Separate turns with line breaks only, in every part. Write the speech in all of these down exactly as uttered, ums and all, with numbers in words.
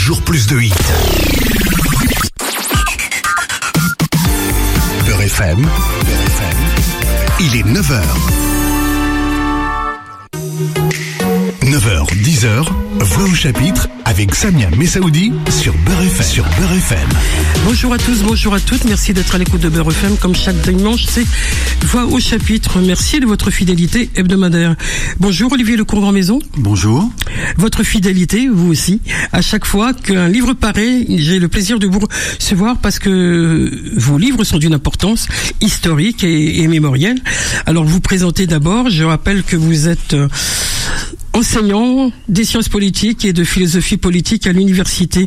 toujours plus de hits. Beurre F M, il est neuf heures. neuf heures, dix heures, Voix au chapitre avec Samia Messaoudi sur Beurre F M. Sur Beurre F M.
Bonjour à tous, bonjour à toutes. Merci d'être à l'écoute de Beurre F M. Comme chaque dimanche, c'est Voix au chapitre. Merci de votre fidélité hebdomadaire. Bonjour Olivier Lecourt-Grandmaison.
Bonjour.
Votre fidélité, vous aussi. À chaque fois qu'un livre paraît, j'ai le plaisir de vous recevoir parce que vos livres sont d'une importance historique et, et mémorielle. Alors, vous présentez d'abord, je rappelle que vous êtes euh, enseignant des sciences politiques et de philosophie politique à l'université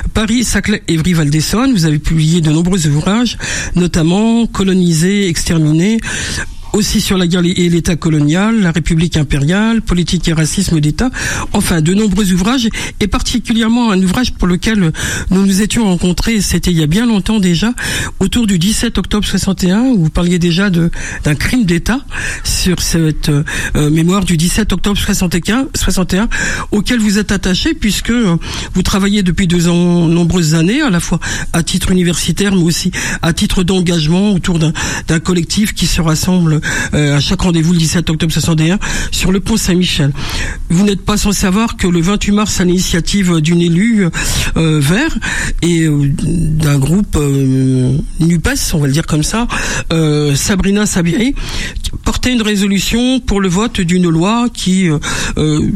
Paris-Saclay-Évry-Val-d'Essonne. Vous avez publié de nombreux ouvrages, notamment Coloniser, exterminer, aussi sur la guerre et l'État colonial, la République impériale, politique et racisme d'État, enfin de nombreux ouvrages, et particulièrement un ouvrage pour lequel nous nous étions rencontrés, c'était il y a bien longtemps déjà, autour du dix-sept octobre soixante et un, où vous parliez déjà de d'un crime d'État sur cette euh, mémoire du dix-sept octobre soixante et un, auquel vous êtes attaché, puisque euh, vous travaillez depuis de nombreuses années, à la fois à titre universitaire, mais aussi à titre d'engagement autour d'un d'un collectif qui se rassemble Euh, à chaque rendez-vous le dix-sept octobre soixante et un sur le pont Saint-Michel. Vous n'êtes pas sans savoir que le vingt-huit mars, à l'initiative d'une élue euh, vert et euh, d'un groupe euh, NUPES, on va le dire comme ça, euh, Sabrina Sabiri, portait une résolution pour le vote d'une loi qui euh, euh,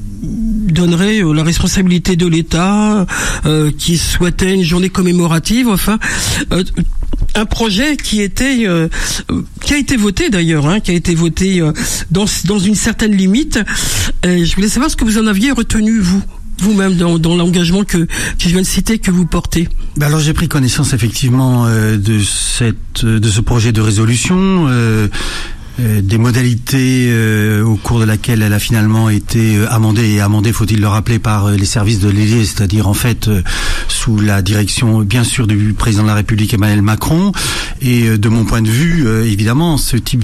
donnerait euh, la responsabilité de l'État, euh, qui souhaitait une journée commémorative, enfin euh, un projet qui était euh, qui a été voté d'ailleurs, hein, qui a été voté euh, dans dans une certaine limite. Euh, je voulais savoir ce que vous en aviez retenu vous. Vous-même dans, dans l'engagement que, que je viens de citer, que vous portez.
Ben alors j'ai pris connaissance effectivement euh, de cette de ce projet de résolution. Euh, Euh, des modalités euh, au cours de laquelle elle a finalement été euh, amendée et amendée, faut-il le rappeler, par euh, les services de l'Élysée, c'est-à-dire en fait euh, sous la direction bien sûr du président de la République Emmanuel Macron. Et euh, de mon point de vue, euh, évidemment, ce type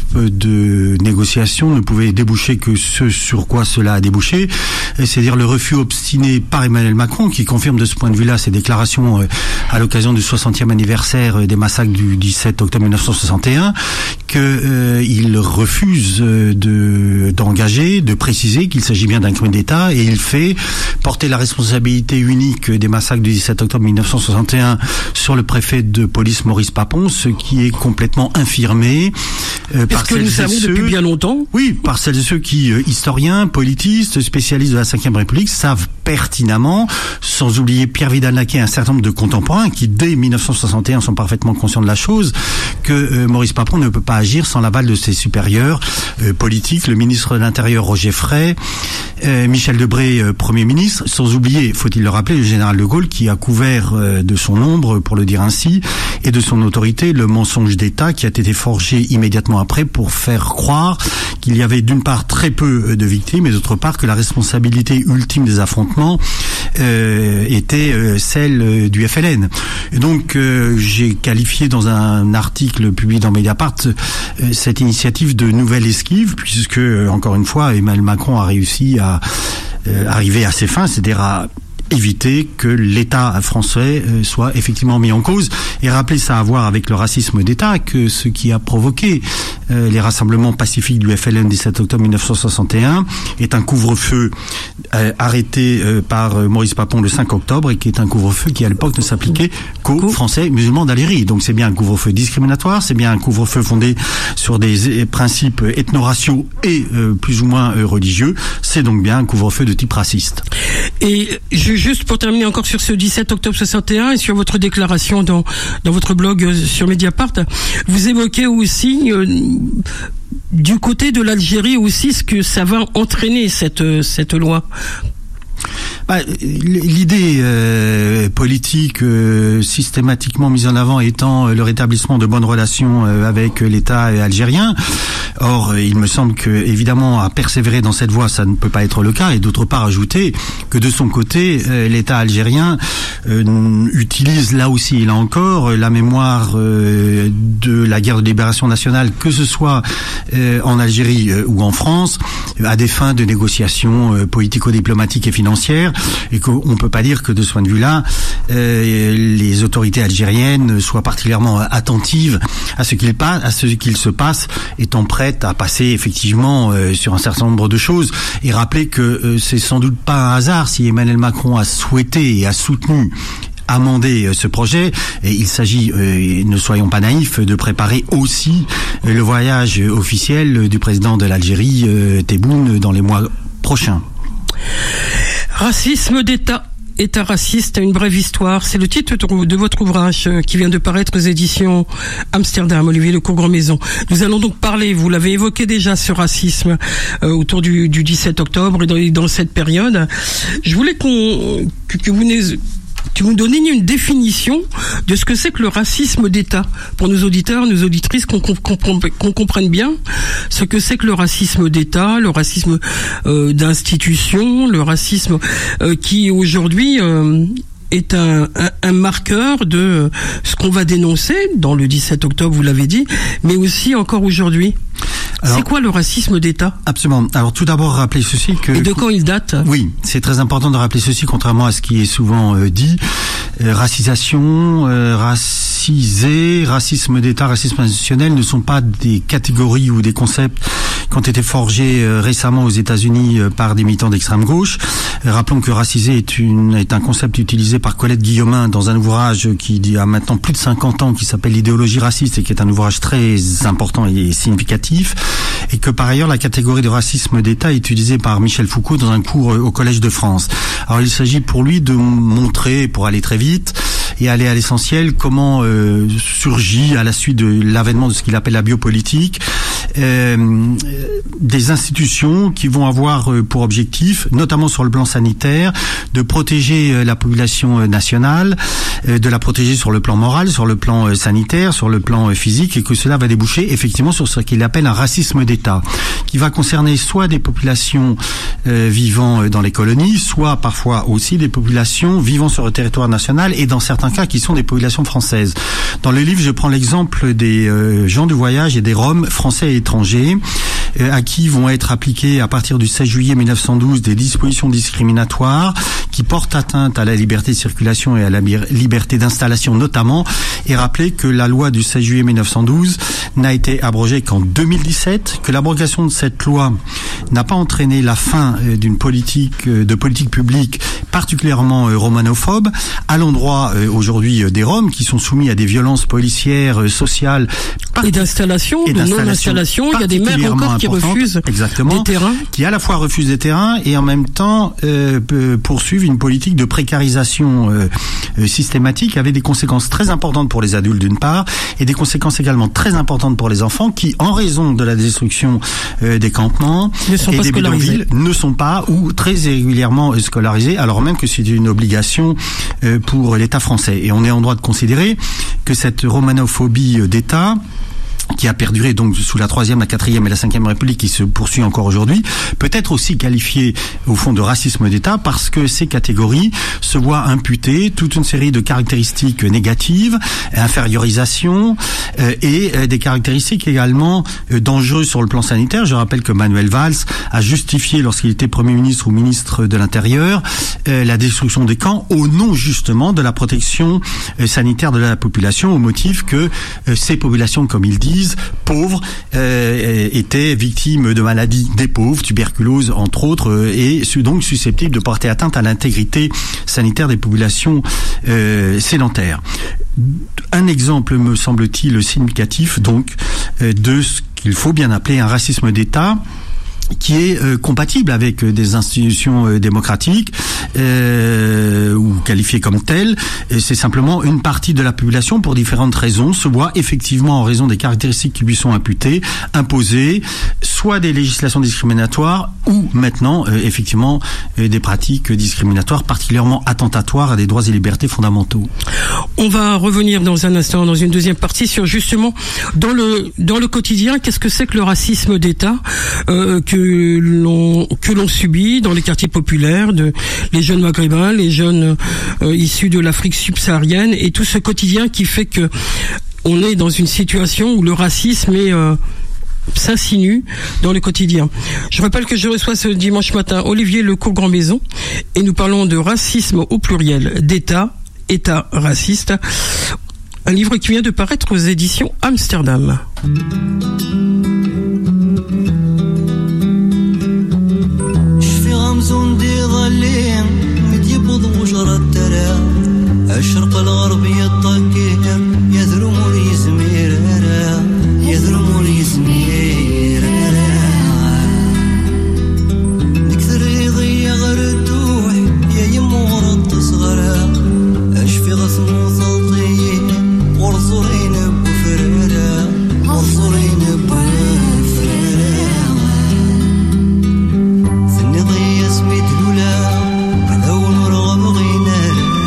de négociation ne pouvait déboucher que ce sur quoi cela a débouché, c'est-à-dire le refus obstiné par Emmanuel Macron, qui confirme de ce point de vue-là ses déclarations euh, à l'occasion du soixantième anniversaire des massacres du dix-sept octobre mille neuf cent soixante et un, que euh, il refuse de d'engager, de préciser qu'il s'agit bien d'un crime d'État, et il fait porter la responsabilité unique des massacres du dix-sept octobre mille neuf cent soixante et un sur le préfet de police Maurice Papon, ce qui est complètement infirmé euh, par
celles et ceux... Est-ce que nous savons depuis bien longtemps ?
Oui, par celles et ceux qui, euh, historiens, politistes, spécialistes de la cinquième République, savent pertinemment, sans oublier Pierre Vidal-Naquet et un certain nombre de contemporains qui, dès mille neuf cent soixante et un, sont parfaitement conscients de la chose, que euh, Maurice Papon ne peut pas agir sans l'aval de ses supérieurs euh, politiques, le ministre de l'Intérieur Roger Frey, euh, Michel Debré, euh, Premier ministre, sans oublier, faut-il le rappeler, le général de Gaulle, qui a couvert euh, de son ombre, pour le dire ainsi, et de son autorité, le mensonge d'État qui a été forgé immédiatement après pour faire croire qu'il y avait d'une part très peu de victimes et d'autre part que la responsabilité ultime des affrontements euh, était euh, celle du F L N. Et donc euh, j'ai qualifié dans un article publié dans Mediapart euh, cette initiative de nouvelle esquive, puisque euh, encore une fois Emmanuel Macron a réussi à euh, arriver à ses fins, c'est-à-dire à éviter que l'État français soit effectivement mis en cause, et rappeler ça à voir avec le racisme d'État, que ce qui a provoqué euh, les rassemblements pacifiques du F L N dix-sept octobre mille neuf cent soixante et un est un couvre-feu euh, arrêté euh, par euh, Maurice Papon le cinq octobre, et qui est un couvre-feu qui à l'époque ne s'appliquait qu'aux Français musulmans d'Alérie. Donc c'est bien un couvre-feu discriminatoire, c'est bien un couvre-feu fondé sur des euh, principes ethno-raciaux et euh, plus ou moins euh, religieux. C'est donc bien un couvre-feu de type raciste.
Et je Juste pour terminer encore sur ce dix-sept octobre soixante et un et sur votre déclaration dans dans votre blog sur Mediapart, vous évoquez aussi euh, du côté de l'Algérie aussi ce que ça va entraîner cette cette loi.
Bah, l'idée euh, politique euh, systématiquement mise en avant étant euh, le rétablissement de bonnes relations euh, avec l'État algérien. Or, euh, il me semble que, évidemment, à persévérer dans cette voie, ça ne peut pas être le cas. Et d'autre part, ajouter que de son côté, euh, l'État algérien euh, utilise là aussi et là encore la mémoire euh, de la guerre de libération nationale, que ce soit euh, en Algérie euh, ou en France, à des fins de négociations euh, politico-diplomatiques et financières, et qu'on peut pas dire que de ce point de vue-là, euh, les autorités algériennes soient particulièrement attentives à ce qu'il passe, à ce qu'il se passe, étant prêtes à passer effectivement euh, sur un certain nombre de choses, et rappeler que euh, c'est sans doute pas un hasard si Emmanuel Macron a souhaité et a soutenu amender ce projet, et il s'agit, euh, ne soyons pas naïfs, de préparer aussi le voyage officiel du président de l'Algérie, euh, Tebboune, dans les mois prochains.
Racisme d'État. État raciste, une brève histoire. C'est le titre de votre ouvrage qui vient de paraître aux éditions Amsterdam, Olivier Lecourt-Grandmaison. Nous allons donc parler, vous l'avez évoqué déjà, ce racisme euh, autour du, du dix-sept octobre et dans, dans cette période. Je voulais qu'on que, que vous que vous donniez une définition de ce que c'est que le racisme d'État pour nos auditeurs, nos auditrices, qu'on, qu'on, qu'on comprenne bien ce que c'est que le racisme d'État, le racisme euh, d'institution, le racisme euh, qui aujourd'hui euh, est un, un, un marqueur de ce qu'on va dénoncer dans le dix-sept octobre, vous l'avez dit, mais aussi encore aujourd'hui. Alors, c'est quoi le racisme d'État ?
Absolument. Alors tout d'abord, rappeler ceci que...
Et de quand il date ?
Oui, c'est très important de rappeler ceci, contrairement à ce qui est souvent euh, dit. Euh, racisation, euh, racisé, racisme d'État, racisme institutionnel ne sont pas des catégories ou des concepts qui ont été forgés euh, récemment aux États-Unis euh, par des militants d'extrême gauche. Euh, rappelons que racisé est, une, est un concept utilisé par Colette Guillaumin dans un ouvrage qui a maintenant plus de cinquante ans, qui s'appelle L'idéologie raciste, et qui est un ouvrage très important et significatif. Et que par ailleurs la catégorie de racisme d'État est utilisée par Michel Foucault dans un cours au Collège de France. Alors il s'agit pour lui de montrer, pour aller très vite et aller à l'essentiel, comment euh, surgit à la suite de l'avènement de ce qu'il appelle la biopolitique euh, des institutions qui vont avoir euh, pour objectif, notamment sur le plan sanitaire, de protéger euh, la population nationale, euh, de la protéger sur le plan moral, sur le plan euh, sanitaire, sur le plan euh, physique, et que cela va déboucher effectivement sur ce qu'il appelle un racisme d'État, qui va concerner soit des populations euh, vivant dans les colonies, soit parfois aussi des populations vivant sur le territoire national, et dans certains cas qui sont des populations françaises. Dans le livre, je prends l'exemple des euh, gens du voyage et des Roms français et étrangers, euh, à qui vont être appliquées à partir du seize juillet mille neuf cent douze des dispositions discriminatoires qui portent atteinte à la liberté de circulation et à la liberté d'installation notamment, et rappeler que la loi du seize juillet mille neuf cent douze n'a été abrogée qu'en deux mille dix-sept, que l'abrogation de cette loi n'a pas entraîné la fin euh, d'une politique euh, de politique publique particulièrement euh, romanophobe à l'endroit euh, aujourd'hui euh, des Roms, qui sont soumis à des violences policières, euh, sociales
et d'installation, et de non-installation. Il y a des maires encore qui refusent
exactement,
des terrains,
qui à la fois refusent des terrains et en même temps euh, poursuivent une politique de précarisation euh, euh, systématique, avec des conséquences très importantes pour les adultes d'une part, et des conséquences également très importantes pour les enfants qui, en raison de la destruction euh, des campements et des bidonvilles, ne sont pas ou très régulièrement scolarisés, alors même que c'est une obligation euh, pour l'État français. Et on est en droit de considérer que cette romanophobie d'État, qui a perduré donc sous la troisième, la quatrième et la cinquième République, qui se poursuit encore aujourd'hui, peut être aussi qualifiée au fond de racisme d'État, parce que ces catégories se voient imputer toute une série de caractéristiques négatives, infériorisation euh, et euh, des caractéristiques également euh, dangereuses sur le plan sanitaire. Je rappelle que Manuel Valls a justifié, lorsqu'il était Premier ministre ou ministre de l'Intérieur, euh, la destruction des camps au nom justement de la protection euh, sanitaire de la population, au motif que euh, ces populations, comme il dit, pauvres, euh, étaient victimes de maladies des pauvres, tuberculose entre autres, euh, et donc susceptibles de porter atteinte à l'intégrité sanitaire des populations euh, sédentaires. Un exemple, me semble-t-il, significatif donc euh, de ce qu'il faut bien appeler un racisme d'État, qui est euh, compatible avec euh, des institutions euh, démocratiques euh, ou qualifiées comme telles. Et c'est simplement une partie de la population, pour différentes raisons, se voit effectivement, en raison des caractéristiques qui lui sont imputées, imposer soit soit des législations discriminatoires ou maintenant euh, effectivement euh, des pratiques discriminatoires particulièrement attentatoires à des droits et libertés fondamentaux.
On va revenir dans un instant, dans une deuxième partie, sur justement dans le dans le quotidien, qu'est-ce que c'est que le racisme d'État euh, que l'on que l'on subit dans les quartiers populaires, de les jeunes maghrébins, les jeunes euh, issus de l'Afrique subsaharienne, et tout ce quotidien qui fait que on est dans une situation où le racisme est euh, s'insinue dans le quotidien. Je rappelle que je reçois ce dimanche matin Olivier Lecourt-Grandmaison et nous parlons de racisme au pluriel, d'État, État raciste, un livre qui vient de paraître aux éditions Amsterdam.
الشرق الغرب يطاكير يذرم لي زمير يذرم لي زمير نكثر يضيع غردوح يا يمو غرد تصغر اشفي غثمو ثلطي ورزورين بفريرة ورزورين بفريرة ثني ضي اسمي دلولا علو نرغب غينا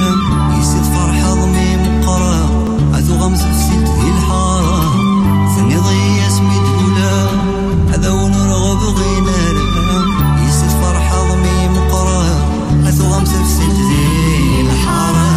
غمز في سلت ذي الحارة ثاني ضي اسمي دولة هذا ونرغب غينا لها يسد فرحة ضمي مقرة هذا غمز في سلت ذي الحارة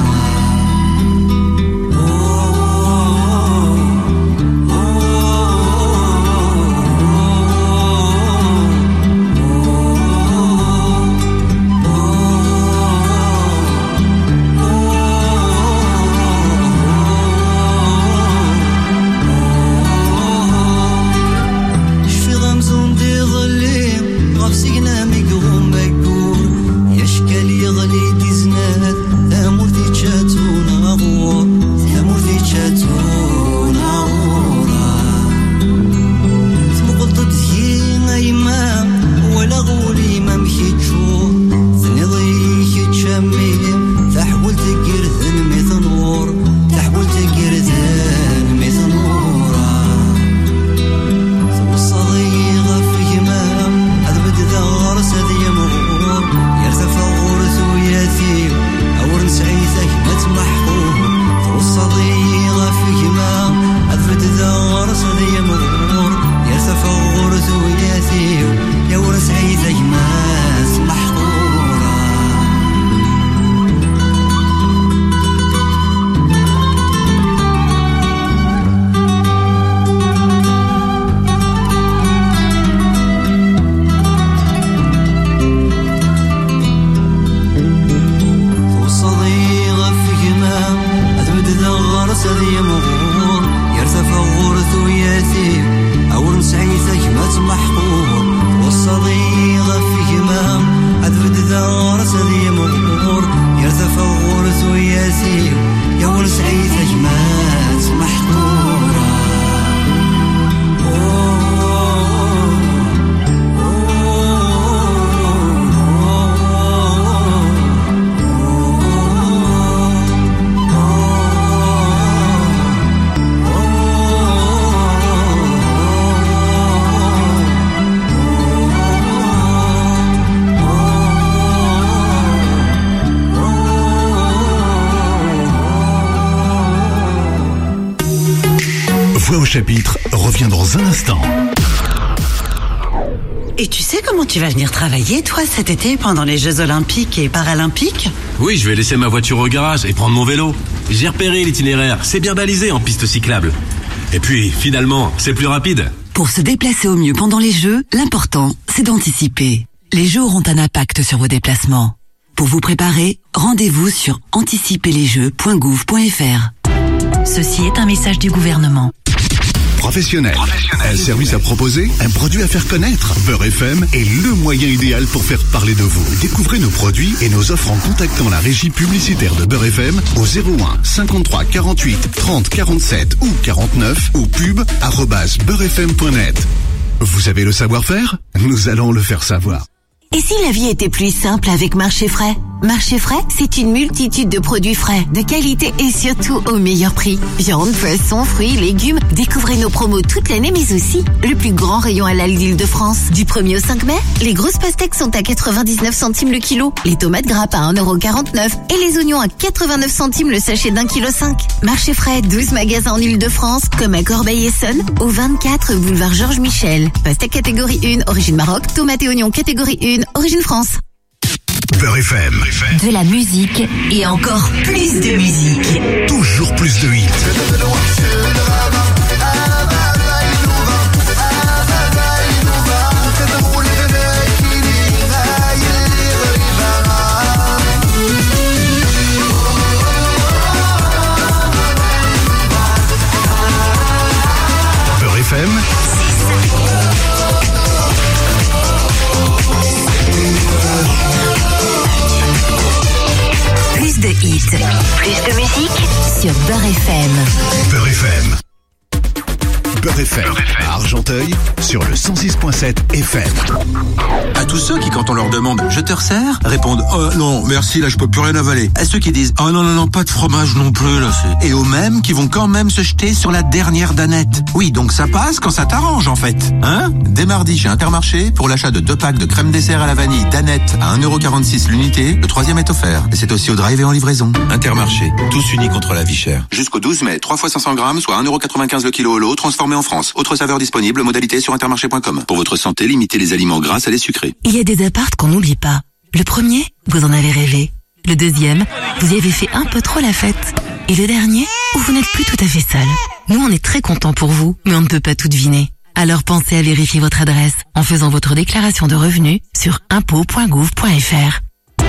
Voix au chapitre revient dans un instant.
Et tu sais comment tu vas venir travailler, toi, cet été, pendant les Jeux Olympiques et Paralympiques ?
Oui, je vais laisser ma voiture au garage et prendre mon vélo. J'ai repéré l'itinéraire, c'est bien balisé en piste cyclable. Et puis, finalement, c'est plus rapide.
Pour se déplacer au mieux pendant les Jeux, l'important, c'est d'anticiper. Les Jeux auront un impact sur vos déplacements. Pour vous préparer, rendez-vous sur anticiper les jeux point gouv point f r. Ceci est un message du gouvernement.
Professionnel. Professionnel. Un service à proposer, un produit à faire connaître. Beurre F M est le moyen idéal pour faire parler de vous. Découvrez nos produits et nos offres en contactant la régie publicitaire de Beurre F M au zéro un cinquante-trois quarante-huit trente quarante-sept ou quarante-neuf ou pub arobase beurre f m point net. Vous avez le savoir-faire ? Nous allons le faire savoir.
Et si la vie était plus simple avec Marché Frais? Marché Frais, c'est une multitude de produits frais, de qualité et surtout au meilleur prix. Viande, poisson, fruits, légumes. Découvrez nos promos toute l'année, mais aussi le plus grand rayon halal d'Île-de-France. Du premier au cinq mai, les grosses pastèques sont à quatre-vingt-dix-neuf centimes le kilo, les tomates grappes à un euro quarante-neuf et les oignons à quatre-vingt-neuf centimes le sachet d'un kilo cinq. Marché Frais, douze magasins en Île-de-France, comme à Corbeil-Essonnes, au vingt-quatre boulevard Georges Michel. Pastèque catégorie un, origine Maroc, tomates et oignons catégorie un, origine France.
Beurre F M.
De la musique et encore plus de musique.
Toujours plus de hits. Beurre F M.
Plus de hits, plus de musique sur Beurre F M.
Beurre F M. Beurre F M. À Argenteuil, sur le cent six virgule sept F M.
À tous ceux qui, quand on leur demande « Je te resserre ?» répondent « Oh non, merci, là je peux plus rien avaler ». À ceux qui disent « Oh non, non, non, pas de fromage non plus, là c'est... » Et aux mêmes qui vont quand même se jeter sur la dernière danette. Oui, donc ça passe quand ça t'arrange en fait. Hein ? Dès mardi chez Intermarché, pour l'achat de deux packs de crème dessert à la vanille danette à un euro quarante-six l'unité, le troisième est offert. Et c'est aussi au drive et en livraison. Intermarché, tous unis contre la vie chère. Jusqu'au douze mai, trois fois cinq cents grammes, soit un euro quatre-vingt-quinze le kilo au lot, transformé en France. Autre saveur disponible, modalité sur intermarché point com. Pour votre santé, limitez les aliments gras à les sucrés.
Il y a des apparts qu'on n'oublie pas. Le premier, vous en avez rêvé. Le deuxième, vous y avez fait un peu trop la fête. Et le dernier, où vous n'êtes plus tout à fait seul. Nous, on est très contents pour vous, mais on ne peut pas tout deviner. Alors pensez à vérifier votre adresse en faisant votre déclaration de revenus sur impôts point gouv point f r.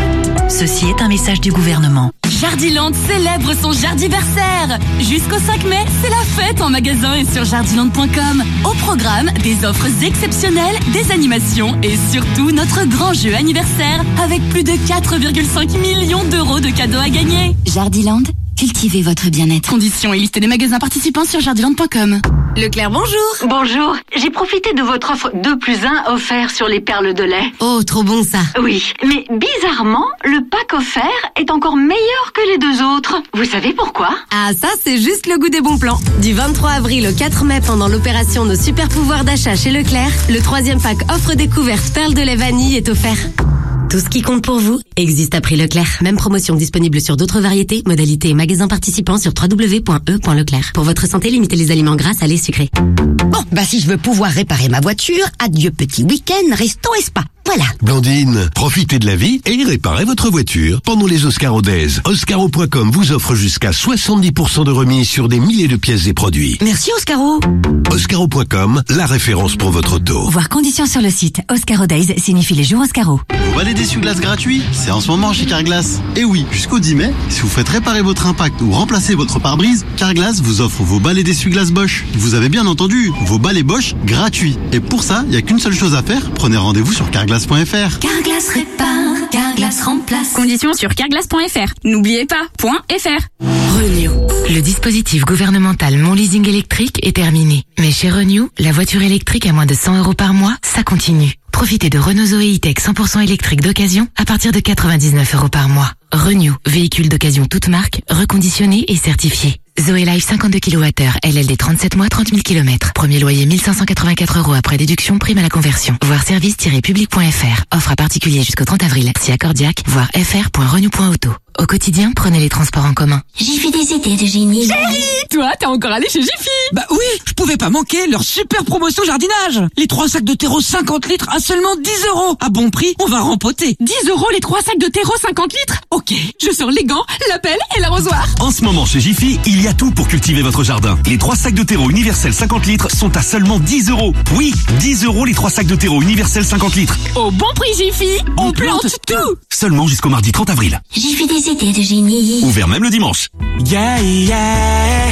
Ceci est un message du gouvernement.
Jardiland célèbre son jardiversaire. Jusqu'au cinq mai, c'est la fête en magasin et sur jardiland point com. Au programme, des offres exceptionnelles, des animations et surtout notre grand jeu anniversaire avec plus de quatre virgule cinq millions d'euros de cadeaux à gagner.
Jardiland, cultivez votre bien-être.
Conditions et liste des magasins participants sur jardiland point com.
Leclerc, bonjour.
Bonjour. J'ai profité de votre offre deux plus un offert sur les perles de lait.
Oh, trop bon ça.
Oui, mais bizarrement, le pack offert est encore meilleur que les deux autres. Vous savez pourquoi?
Ah, ça, c'est juste le goût des bons plans. Du vingt-trois avril au quatre mai, pendant l'opération Nos super pouvoirs d'achat chez Leclerc, le troisième pack offre découverte perles de lait vanille est offert. Tout ce qui compte pour vous existe à prix Leclerc. Même promotion disponible sur d'autres variétés, modalités et magasins participants sur w w w point e point leclerc. Pour votre santé, limitez les aliments gras, salés, sucrés.
Bon, bah si je veux pouvoir réparer ma voiture, adieu petit week-end, resto et spa. Voilà.
Blandine, profitez de la vie et réparez votre voiture pendant les Oscaro Days. Oscaro point com vous offre jusqu'à soixante-dix pour cent de remise sur des milliers de pièces et produits.
Merci Oscaro.
Oscaro point com, la référence pour votre auto.
Voir conditions sur le site. Oscaro Days signifie les jours Oscaro.
Vous balai d'essuie-glace gratuit, c'est en ce moment chez Carglass. Et oui, jusqu'au dix mai, si vous faites réparer votre impact ou remplacer votre pare-brise, Carglass vous offre vos balais d'essuie-glace Bosch. Vous avez bien entendu, vos balais Bosch gratuits. Et pour ça, il n'y a qu'une seule chose à faire, prenez rendez-vous sur carglass point f r.
Carglass répare, Carglass remplace. Conditions sur carglass point f r. N'oubliez pas, .fr.
Renew. Le dispositif gouvernemental Mon Leasing électrique est terminé. Mais chez Renew, la voiture électrique à moins de cent euros par mois, ça continue. Profitez de Renault Zoé E-Tech cent pour cent électrique d'occasion à partir de quatre-vingt-dix-neuf euros par mois. Renew, véhicule d'occasion toute marque, reconditionné et certifié. Zoé Life cinquante-deux kilowattheures, L L D trente-sept mois, trente mille kilomètres. Premier loyer mille cinq cent quatre-vingt-quatre euros après déduction, prime à la conversion. Voir service tiret public point f r. Offre à particulier jusqu'au trente avril. Si accordiaque, voir fr point renew point auto. Au quotidien, prenez les transports en commun.
Jiffy des idées de génie. Chérie, toi, t'es encore allé chez Jiffy?
Bah oui, je pouvais pas manquer leur super promotion jardinage. Les trois sacs de terreau cinquante litres à seulement dix euros. À bon prix, on va rempoter.
dix euros les trois sacs de terreau cinquante litres? Ok, je sors les gants, la pelle et l'arrosoir.
En ce moment chez Jiffy, il y a tout pour cultiver votre jardin. Les trois sacs de terreau universel cinquante litres sont à seulement dix euros. Oui, dix euros les trois sacs de terreau universel cinquante litres.
Au bon prix Jiffy, on, on plante, plante tout. tout.
Seulement jusqu'au mardi trente avril.
Jiffy des idées de génie.
Ouvert même le dimanche.
Yeah, yeah.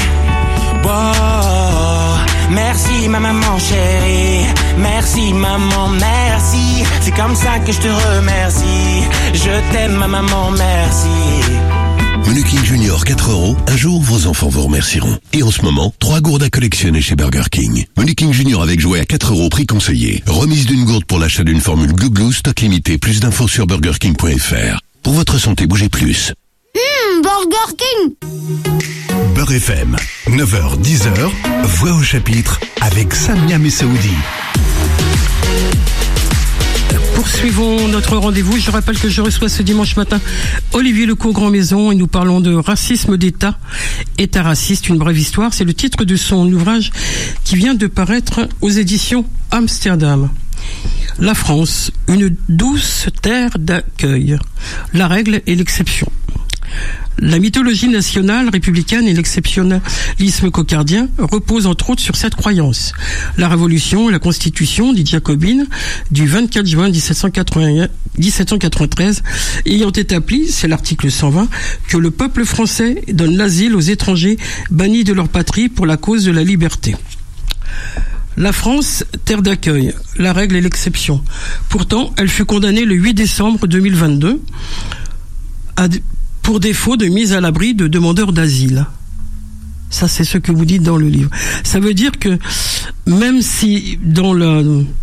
Wow. Merci ma maman chérie. Merci maman, merci. C'est comme ça que je te remercie. Je t'aime ma maman, merci.
Menu King Junior quatre euros. Un jour, vos enfants vous remercieront. Et en ce moment, trois gourdes à collectionner chez Burger King. Menu King Junior avec jouet à quatre euros, prix conseillé. Remise d'une gourde pour l'achat d'une formule Glou Glou, stock limité. Plus d'infos sur burger king point f r. Pour votre santé, bougez plus.
Mmh, Burger King.
Beurre F M, neuf heures dix heures, Voix au chapitre avec Samia Messaoudi.
Poursuivons notre rendez-vous. Je rappelle que je reçois ce dimanche matin Olivier Lecault Grand Maison et nous parlons de racisme d'État. État raciste, une brève histoire. C'est le titre de son ouvrage qui vient de paraître aux éditions Amsterdam. La France, une douce terre d'accueil. La règle et l'exception. La mythologie nationale républicaine et l'exceptionnalisme cocardien reposent entre autres sur cette croyance. La Révolution et la Constitution dite jacobine du vingt-quatre juin dix-sept cent quatre-vingt-treize ayant établi, c'est l'article cent vingt, que le peuple français donne l'asile aux étrangers bannis de leur patrie pour la cause de la liberté. La France, terre d'accueil, la règle et l'exception. Pourtant, elle fut condamnée le huit décembre deux mille vingt-deux à pour défaut de mise à l'abri de demandeurs d'asile. Ça, c'est ce que vous dites dans le livre. Ça veut dire que même si dans la,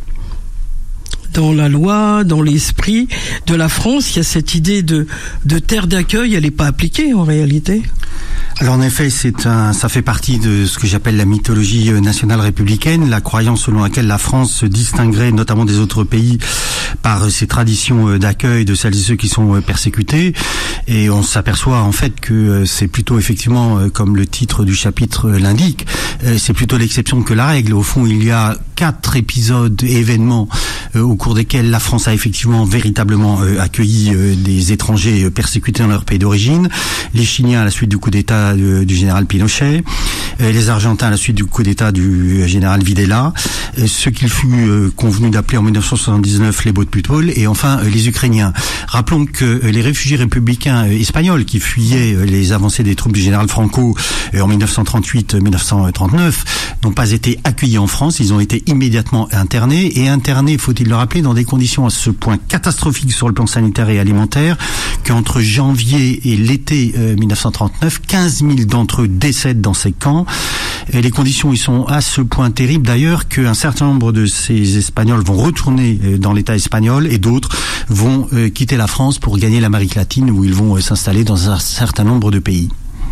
dans la loi, dans l'esprit de la France, il y a cette idée de, de terre d'accueil, elle n'est pas appliquée en réalité.
Alors en effet, c'est un, ça fait partie de ce que j'appelle la mythologie nationale républicaine, la croyance selon laquelle la France se distinguerait notamment des autres pays par ses traditions d'accueil de celles et ceux qui sont persécutés. Et on s'aperçoit en fait que c'est plutôt effectivement, comme le titre du chapitre l'indique, c'est plutôt l'exception que la règle. Au fond, il y a quatre épisodes et événements au cours desquels la France a effectivement véritablement accueilli des étrangers persécutés dans leur pays d'origine. Les Chiliens à la suite du coup d'État du général Pinochet, les Argentins à la suite du coup d'État du général Videla, ce qu'il fut convenu d'appeler en dix-neuf cent soixante-dix-neuf les Boat-People, et enfin les Ukrainiens. Rappelons que les réfugiés républicains espagnols qui fuyaient les avancées des troupes du général Franco en dix-neuf cent trente-huit dix-neuf cent trente-neuf n'ont pas été accueillis en France, ils ont été immédiatement internés, et internés, faut-il le rappeler, dans des conditions à ce point catastrophiques sur le plan sanitaire et alimentaire qu'entre janvier et l'été dix-neuf cent trente-neuf, quinze mille d'entre eux décèdent dans ces camps. Et les conditions y sont à ce point terribles d'ailleurs qu'un certain nombre de ces Espagnols vont retourner dans l'État espagnol et d'autres vont euh, quitter la France pour gagner l'Amérique latine où ils vont euh, s'installer dans un certain nombre de pays.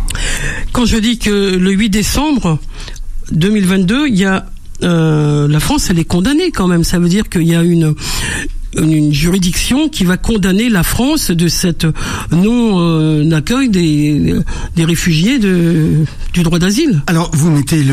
Quand je dis que le huit décembre deux mille vingt-deux, il y a euh, la France, elle est condamnée quand même. Ça veut dire qu'il y a une une juridiction qui va condamner la France de cette non euh, accueil des des réfugiés de du droit d'asile.
Alors vous mettez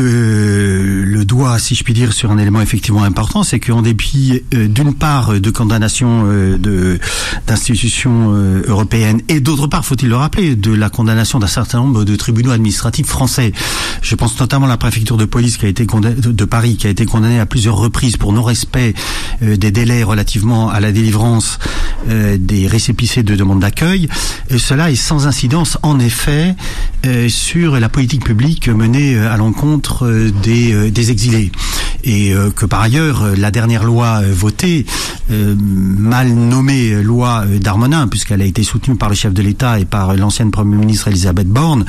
le le doigt, si je puis dire, sur un élément effectivement important, c'est qu'en dépit euh, d'une part de condamnation euh, de d'institutions euh, européennes et d'autre part, faut-il le rappeler, de la condamnation d'un certain nombre de tribunaux administratifs français. Je pense notamment à la préfecture de police qui a été condamnée, de Paris qui a été condamnée à plusieurs reprises pour non-respect euh, des délais relativement à la délivrance euh, des récépissés de demande d'accueil. Et cela est sans incidence, en effet, euh, sur la politique publique menée euh, à l'encontre euh, des, euh, des exilés. Et euh, que par ailleurs, euh, la dernière loi euh, votée, euh, mal nommée euh, loi euh, Darmanin, puisqu'elle a été soutenue par le chef de l'État et par euh, l'ancienne Première ministre Elisabeth Borne,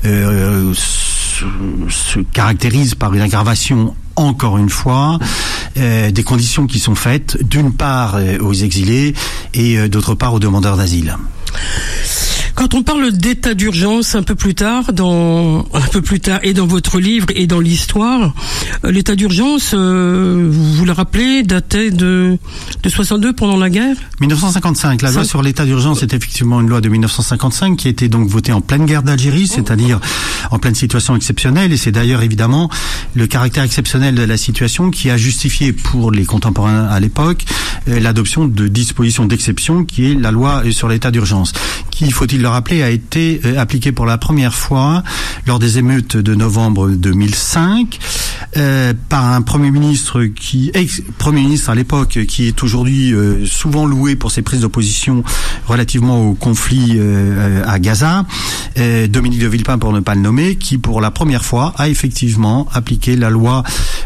euh, se, se caractérise par une aggravation encore une fois, euh, des conditions qui sont faites d'une part euh, aux exilés et euh, d'autre part aux demandeurs d'asile.
Quand on parle d'état d'urgence un peu plus tard, dans un peu plus tard et dans votre livre et dans l'histoire, l'état d'urgence, euh, vous, vous le rappelez, datait de de soixante-deux pendant la guerre.
dix-neuf cent cinquante-cinq. La loi sur l'état d'urgence est effectivement une loi de dix-neuf cent cinquante-cinq qui a été donc votée en pleine guerre d'Algérie, c'est-à-dire en pleine situation exceptionnelle. Et c'est d'ailleurs évidemment le caractère exceptionnel de la situation qui a justifié pour les contemporains à l'époque euh, l'adoption de dispositions d'exception qui est la loi sur l'état d'urgence, qui, faut-il le rappeler, a été euh, appliquée pour la première fois lors des émeutes de novembre deux mille cinq euh, par un premier ministre qui ex premier ministre à l'époque qui est aujourd'hui euh, souvent loué pour ses prises d'opposition relativement au conflit euh, à Gaza, euh, Dominique de Villepin pour ne pas le nommer, qui pour la première fois a effectivement appliqué la loi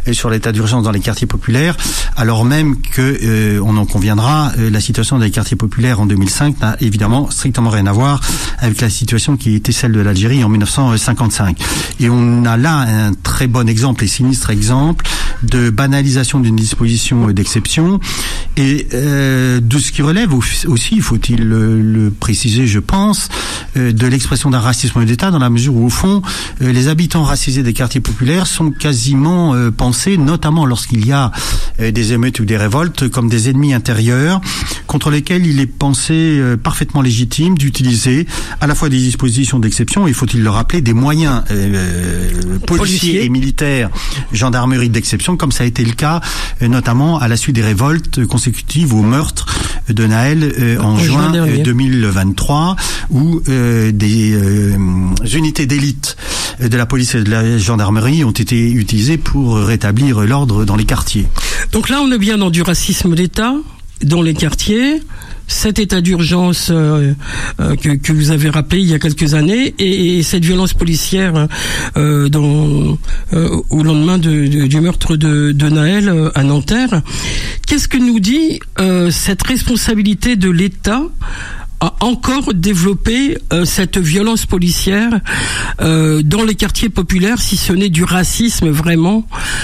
sur l'état d'urgence dans les quartiers populaires, alors même que, euh, on en conviendra, euh, la situation dans les quartiers populaires en deux mille cinq n'a évidemment strictement rien à voir avec la situation qui était celle de l'Algérie en mille neuf cent cinquante-cinq. Et on a là un très bon exemple et sinistre exemple de banalisation d'une disposition d'exception et euh, de ce qui relève aussi, faut-il le, le préciser, je pense, euh, de l'expression d'un racisme d'État, dans la mesure où, au fond, euh, les habitants racisés des quartiers populaires sont quasiment euh, pensés, notamment lorsqu'il y a euh, des émeutes ou des révoltes, comme des ennemis intérieurs contre lesquels il est pensé euh, parfaitement légitime d'utiliser à la fois des dispositions d'exception et, faut-il le rappeler, des moyens euh, policiers, policiers et militaires, gendarmerie d'exception, comme ça a été le cas euh, notamment à la suite des révoltes consécutives au meurtre de Naël euh, en, en juin, juin deux mille vingt-trois, où euh, des euh, unités d'élite de la police et de la gendarmerie ont été utilisées pour rétablir l'ordre dans les quartiers.
Donc là, on est bien dans du racisme d'État dans les quartiers. Cet état d'urgence euh, euh, que, que vous avez rappelé il y a quelques années et, et cette violence policière euh, dans, euh, au lendemain de, de, du meurtre de, de Naël euh, à Nanterre. Qu'est-ce que nous dit euh, cette responsabilité de l'État à encore développer euh, cette violence policière euh, dans les quartiers populaires, si ce n'est du racisme vraiment?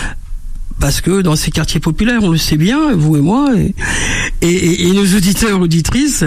Parce que dans ces quartiers populaires, on le sait bien, vous et moi, et, et, et nos auditeurs, auditrices,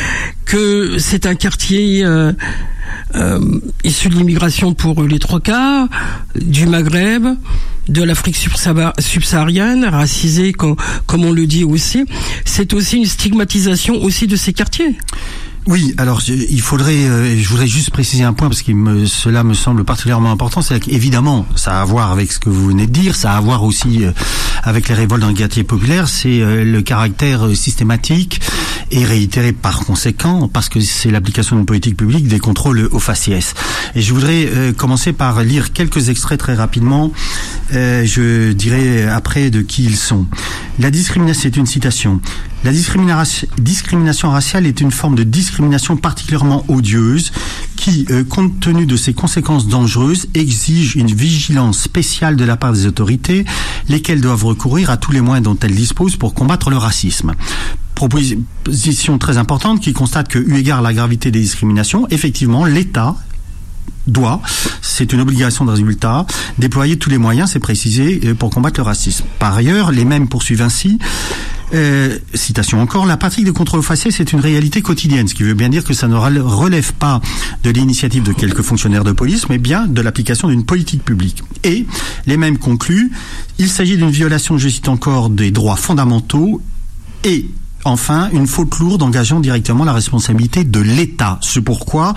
que c'est un quartier euh, euh, issu de l'immigration pour les trois quarts, du Maghreb, de l'Afrique subsaharienne, racisé, comme, comme on le dit aussi. C'est aussi une stigmatisation aussi de ces quartiers.
Oui, alors il faudrait, euh, je voudrais juste préciser un point parce que me, cela me semble particulièrement important, c'est qu'évidemment ça a à voir avec ce que vous venez de dire, ça a à voir aussi euh, avec les révoltes dans le quartier populaire, c'est euh, le caractère euh, systématique et réitéré par conséquent, parce que c'est l'application d'une politique publique des contrôles au faciès. Et je voudrais euh, commencer par lire quelques extraits très rapidement, euh, je dirais après de qui ils sont. La discrimination, c'est une citation. La discrimination, discrimination raciale est une forme de discrimination particulièrement odieuse qui, euh, compte tenu de ses conséquences dangereuses, exige une vigilance spéciale de la part des autorités, lesquelles doivent recourir à tous les moyens dont elles disposent pour combattre le racisme. Proposition très importante qui constate que, eu égard à la gravité des discriminations, effectivement, l'État doit, c'est une obligation de résultat, déployer tous les moyens, c'est précisé, pour combattre le racisme. Par ailleurs, les mêmes poursuivent ainsi, euh, citation encore, la pratique de contrôle au faciès c'est une réalité quotidienne, ce qui veut bien dire que ça ne relève pas de l'initiative de quelques fonctionnaires de police, mais bien de l'application d'une politique publique. Et les mêmes concluent, il s'agit d'une violation, je cite encore, des droits fondamentaux et enfin, une faute lourde engageant directement la responsabilité de l'État. C'est pourquoi,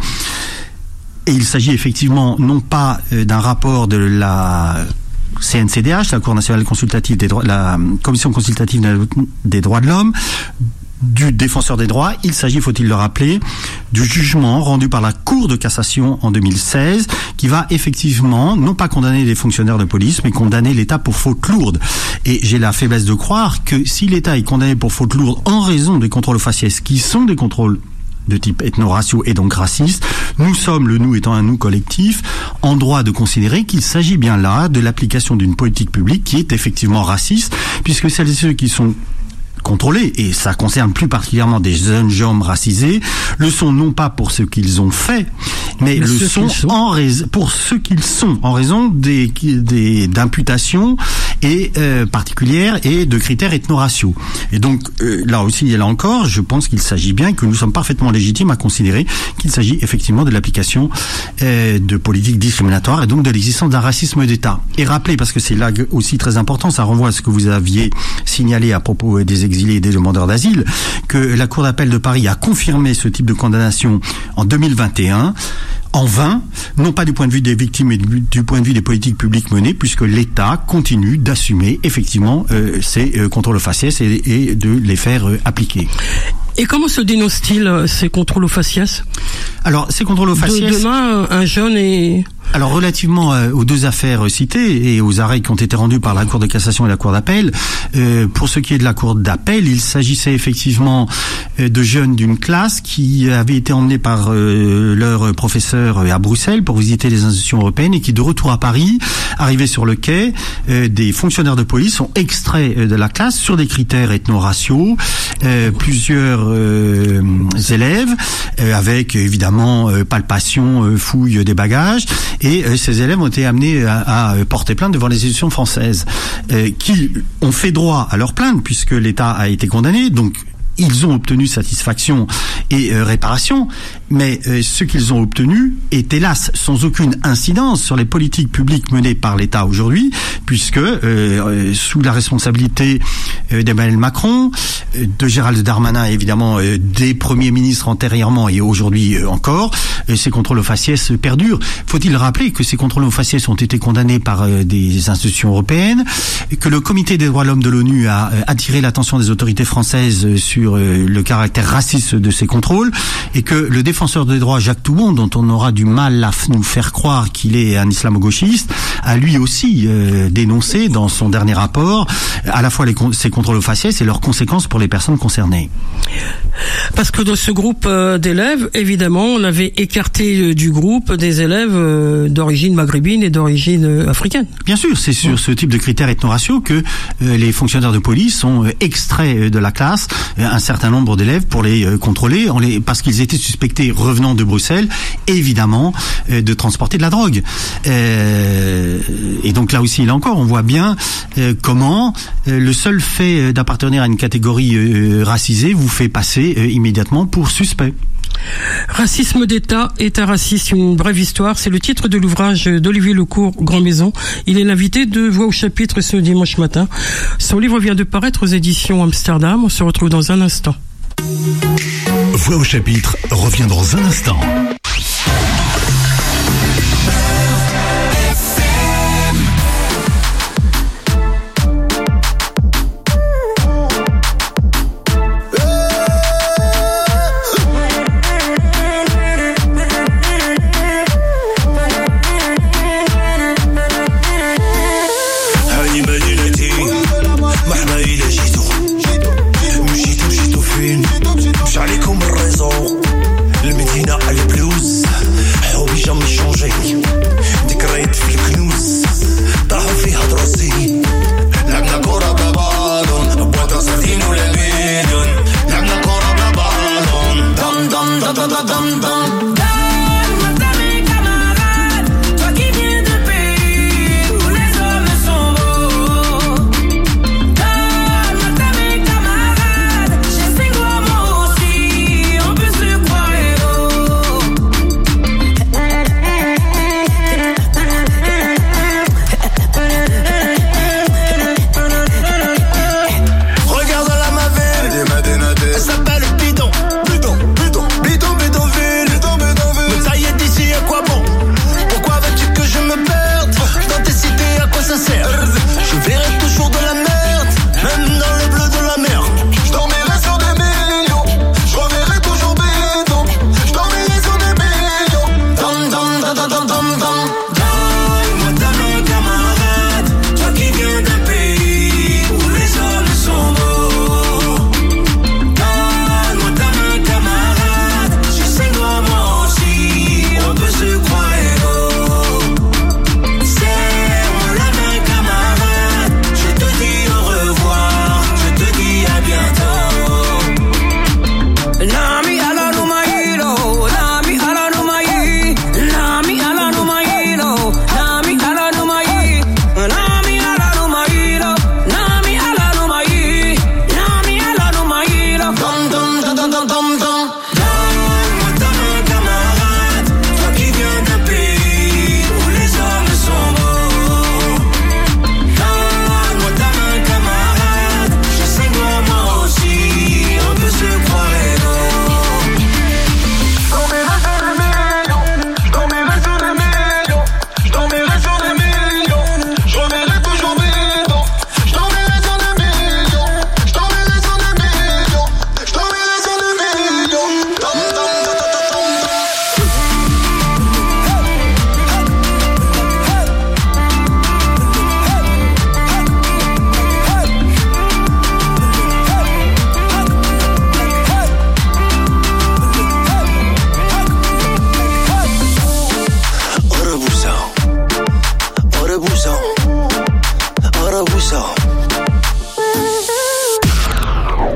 et il s'agit effectivement non pas d'un rapport de la C N C D H, la Cour nationale consultative des droits, la Commission consultative des droits de l'homme, du défenseur des droits, il s'agit, faut-il le rappeler, du jugement rendu par la Cour de cassation en deux mille seize, qui va effectivement, non pas condamner les fonctionnaires de police, mais condamner l'État pour faute lourde. Et j'ai la faiblesse de croire que si l'État est condamné pour faute lourde en raison des contrôles au faciès, qui sont des contrôles de type ethno-raciaux et donc racistes, nous sommes, le nous étant un nous collectif, en droit de considérer qu'il s'agit bien là de l'application d'une politique publique qui est effectivement raciste, puisque celles et ceux qui sont contrôlés, et ça concerne plus particulièrement des jeunes hommes racisés, le sont non pas pour ce qu'ils ont fait, mais, mais le sont, sont en raison pour ce qu'ils sont en raison des, des d'imputations et euh, particulières et de critères ethno-raciaux. Et donc euh, là aussi et là encore, je pense qu'il s'agit bien que nous sommes parfaitement légitimes à considérer qu'il s'agit effectivement de l'application euh, de politiques discriminatoires et donc de l'existence d'un racisme d'État. Et rappelez, parce que c'est là aussi très important, ça renvoie à ce que vous aviez signalé à propos des exilés et des demandeurs d'asile, que la Cour d'appel de Paris a confirmé ce type de condamnation en deux mille vingt et un, en vain, non pas du point de vue des victimes, mais du point de vue des politiques publiques menées, puisque l'État continue d'assumer effectivement euh, ces euh, contrôles au faciès et, et de les faire euh, appliquer.
Et comment se dénoncent-ils ces contrôles au faciès ?
Alors, ces contrôles au faciès...
De, demain, un jeune est...
Alors relativement euh, aux deux affaires citées et aux arrêts qui ont été rendus par la Cour de cassation et la Cour d'appel, euh, pour ce qui est de la Cour d'appel, il s'agissait effectivement euh, de jeunes d'une classe qui avaient été emmenés par euh, leur professeur à Bruxelles pour visiter les institutions européennes et qui, de retour à Paris, arrivés sur le quai, euh, des fonctionnaires de police sont extraits de la classe sur des critères ethno-raciaux, euh, plusieurs euh, élèves, euh, avec évidemment euh, palpation, euh, fouille des bagages, et euh, ces élèves ont été amenés à, à porter plainte devant les institutions françaises, euh, qui ont fait droit à leur plainte puisque l'État a été condamné, donc ils ont obtenu satisfaction et euh, réparation, mais euh, ce qu'ils ont obtenu est hélas sans aucune incidence sur les politiques publiques menées par l'État aujourd'hui, puisque euh, euh, sous la responsabilité euh, d'Emmanuel Macron, euh, de Gérald Darmanin et évidemment euh, des premiers ministres antérieurement et aujourd'hui euh, encore, euh, ces contrôles aux faciès perdurent. Faut-il rappeler que ces contrôles aux faciès ont été condamnés par euh, des institutions européennes, que le Comité des droits de l'homme de l'ONU a euh, attiré l'attention des autorités françaises euh, sur le caractère raciste de ces contrôles, et que le défenseur des droits Jacques Toubon, dont on aura du mal à nous faire croire qu'il est un islamo-gauchiste, a lui aussi euh, dénoncé dans son dernier rapport à la fois les, ces contrôles aux faciès et leurs conséquences pour les personnes concernées.
Parce que dans ce groupe euh, d'élèves, évidemment, on avait écarté euh, du groupe des élèves euh, d'origine maghrébine et d'origine euh, africaine.
Bien sûr, c'est sur ce type de critères ethno-raciaux que euh, les fonctionnaires de police sont euh, extraits euh, de la classe euh, un certain nombre d'élèves pour les euh, contrôler, on les, parce qu'ils étaient suspectés revenant de Bruxelles, évidemment, euh, de transporter de la drogue. Euh, et donc là aussi, là encore, on voit bien euh, comment euh, le seul fait d'appartenir à une catégorie euh, racisée vous fait passer euh, immédiatement pour suspect.
Racisme d'État, État raciste, une brève histoire, c'est le titre de l'ouvrage d'Olivier Lecourt, Grand Maison. Il est l'invité de Voix au chapitre ce dimanche matin. Son livre vient de paraître aux éditions Amsterdam. On se retrouve dans un instant.
Voix au chapitre revient dans un instant.
مش عليكم الريزو المدينة على بلو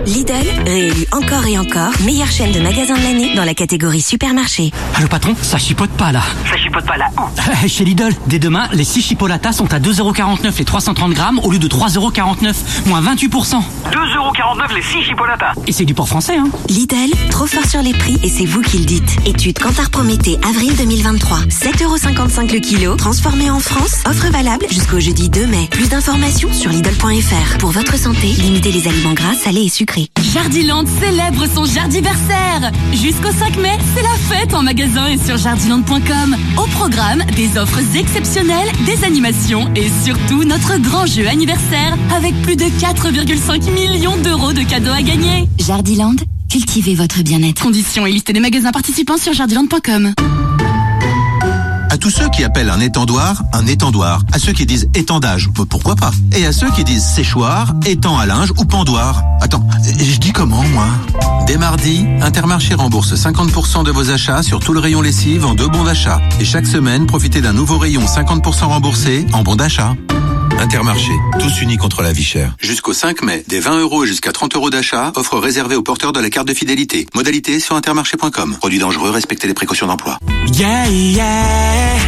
Lidl, réélu encore et encore, meilleure chaîne de magasins de l'année dans la catégorie supermarché.
Allô patron, ça chipote pas là.
Ça chipote pas là. Oh.
Chez Lidl, dès demain, les six chipolatas sont à deux euros quarante-neuf les trois cent trente grammes au lieu de trois euros quarante-neuf, moins vingt-huit pour cent.
deux euros quarante-neuf les six chipolatas.
Et c'est du port français, hein.
Lidl, trop fort sur les prix et c'est vous qui le dites. Étude Kantar Prométhée, avril deux mille vingt-trois. sept euros cinquante-cinq le kilo, transformé en France, offre valable jusqu'au jeudi deux mai. Plus d'informations sur Lidl point F R. Pour votre santé, limitez les aliments gras, salés et sucrés.
Jardiland célèbre son jardiversaire. Jusqu'au cinq mai, c'est la fête en magasin et sur jardiland point com. Au programme, des offres exceptionnelles, des animations et surtout notre grand jeu anniversaire avec plus de quatre virgule cinq millions d'euros de cadeaux à gagner.
Jardiland, cultivez votre bien-être.
Conditions et liste des magasins participants sur jardiland point com.
À tous ceux qui appellent un étendoir un étendoir, à ceux qui disent étendage, pourquoi pas, et à ceux qui disent séchoir, étang à linge ou pendoir. Attends, je dis comment moi? Dès mardi, Intermarché rembourse cinquante pour cent de vos achats sur tout le rayon lessive en deux bons d'achat. Et chaque semaine, profitez d'un nouveau rayon cinquante pour cent remboursé en bons d'achat. Intermarché, tous unis contre la vie chère. Jusqu'au cinq mai, des vingt euros et jusqu'à trente euros d'achat, offre réservée aux porteurs de la carte de fidélité. Modalité sur intermarché point com. Produit dangereux, respectez les précautions d'emploi.
Yeah, yeah.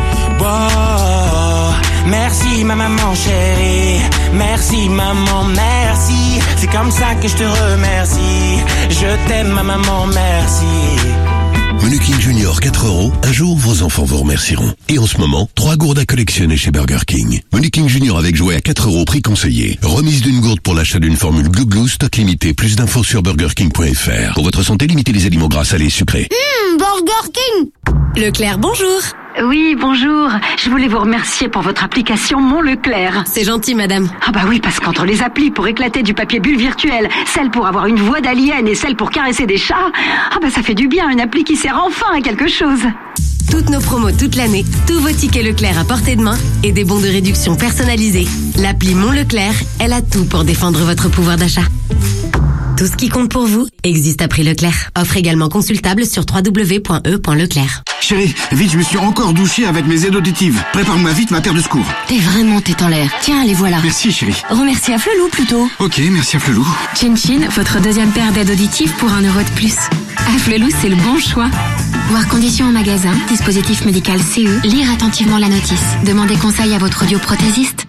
Wow. Merci ma maman chérie. Merci maman, merci. C'est comme ça que je te remercie. Je t'aime ma maman, merci.
Menu King Junior quatre euros, un jour vos enfants vous remercieront. Et en ce moment, trois gourdes à collectionner chez Burger King. Menu King Junior avec jouet à quatre euros, prix conseillé. Remise d'une gourde pour l'achat d'une formule Glou Glou, stock limité. Plus d'infos sur burger king point F R. Pour votre santé, limitez les aliments gras, salés et sucrés.
Mmh, Burger King.
Leclerc, bonjour.
Oui, bonjour. Je voulais vous remercier pour votre application Mon Leclerc.
C'est gentil, madame.
Ah bah oui, parce qu'entre les applis pour éclater du papier bulle virtuel, celle pour avoir une voix d'alien et celle pour caresser des chats, ah bah ça fait du bien, une appli qui sert enfin à quelque chose.
Toutes nos promos toute l'année, tous vos tickets Leclerc à portée de main et des bons de réduction personnalisés. L'appli Mon Leclerc, elle a tout pour défendre votre pouvoir d'achat. Tout ce qui compte pour vous existe à prix Leclerc. Offre également consultable sur w w w point e point leclerc.
Chérie, vite, je me suis encore douché avec mes aides auditives. Prépare-moi vite ma paire de secours.
T'es vraiment tête en l'air. Tiens, les voilà.
Merci, chérie.
Remercie à Flelou plutôt.
Ok, merci à Flelou.
Chin Chin, votre deuxième paire d'aides auditives pour un euro de plus. À Flelou, c'est le bon choix. Voir conditions en magasin, dispositif médical C E, lire attentivement la notice. Demandez conseil à votre audioprothésiste.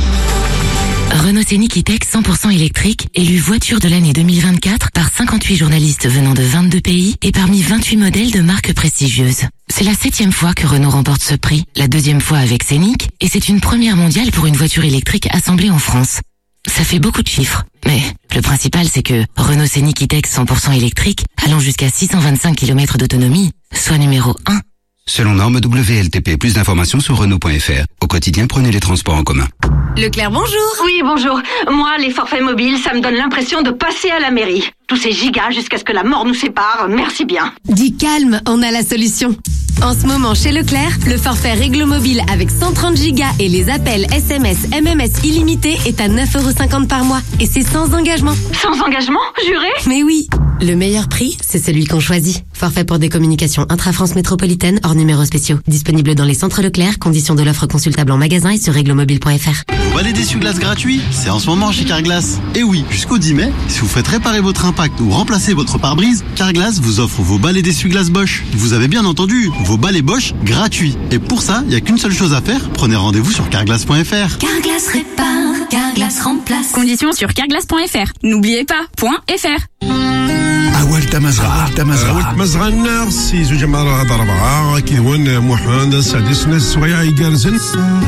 Renault Scénic E-Tech cent pour cent électrique, élu voiture de l'année deux mille vingt-quatre par cinquante-huit journalistes venant de vingt-deux pays et parmi vingt-huit modèles de marques prestigieuses. C'est la septième fois que Renault remporte ce prix, la deuxième fois avec Scénic, et c'est une première mondiale pour une voiture électrique assemblée en France. Ça fait beaucoup de chiffres, mais le principal c'est que Renault Scénic E-Tech cent pour cent électrique, allant jusqu'à six cent vingt-cinq kilomètres d'autonomie, soit numéro un.
Selon norme W L T P, plus d'informations sur Renault point F R. Au quotidien, prenez les transports en commun.
Leclerc, bonjour.
Oui, bonjour. Moi, les forfaits mobiles, ça me donne l'impression de passer à la mairie. Tous ces gigas jusqu'à ce que la mort nous sépare, merci bien.
Dis calme, on a la solution. En ce moment, chez Leclerc, le forfait Réglo Mobile avec cent trente gigas et les appels S M S, M M S illimités est à neuf euros cinquante par mois. Et c'est sans engagement.
Sans engagement, juré?
Mais oui. Le meilleur prix, c'est celui qu'on choisit. Forfait pour des communications intra-France métropolitaine hors numéros spéciaux. Disponible dans les centres Leclerc, conditions de l'offre consultable en magasin et sur réglomobile point F R.
Vous balai d'essuie-glace gratuit, c'est en ce moment chez Carglass. Et oui, jusqu'au dix mai, si vous faites réparer votre impact ou remplacer votre pare-brise, Carglass vous offre vos balais d'essuie-glace Bosch. Vous avez bien entendu, vos balais Bosch gratuits. Et pour ça, il n'y a qu'une seule chose à faire, prenez rendez-vous sur carglass point F R.
Carglass répare, Carglass remplace. Conditions sur carglass point F R. N'oubliez pas, point F R.
أول تمزرعة تمزرعة
تمزرعة الناس زوج مرة ضربة كيوان محمد سادس ناس سويا يجارزن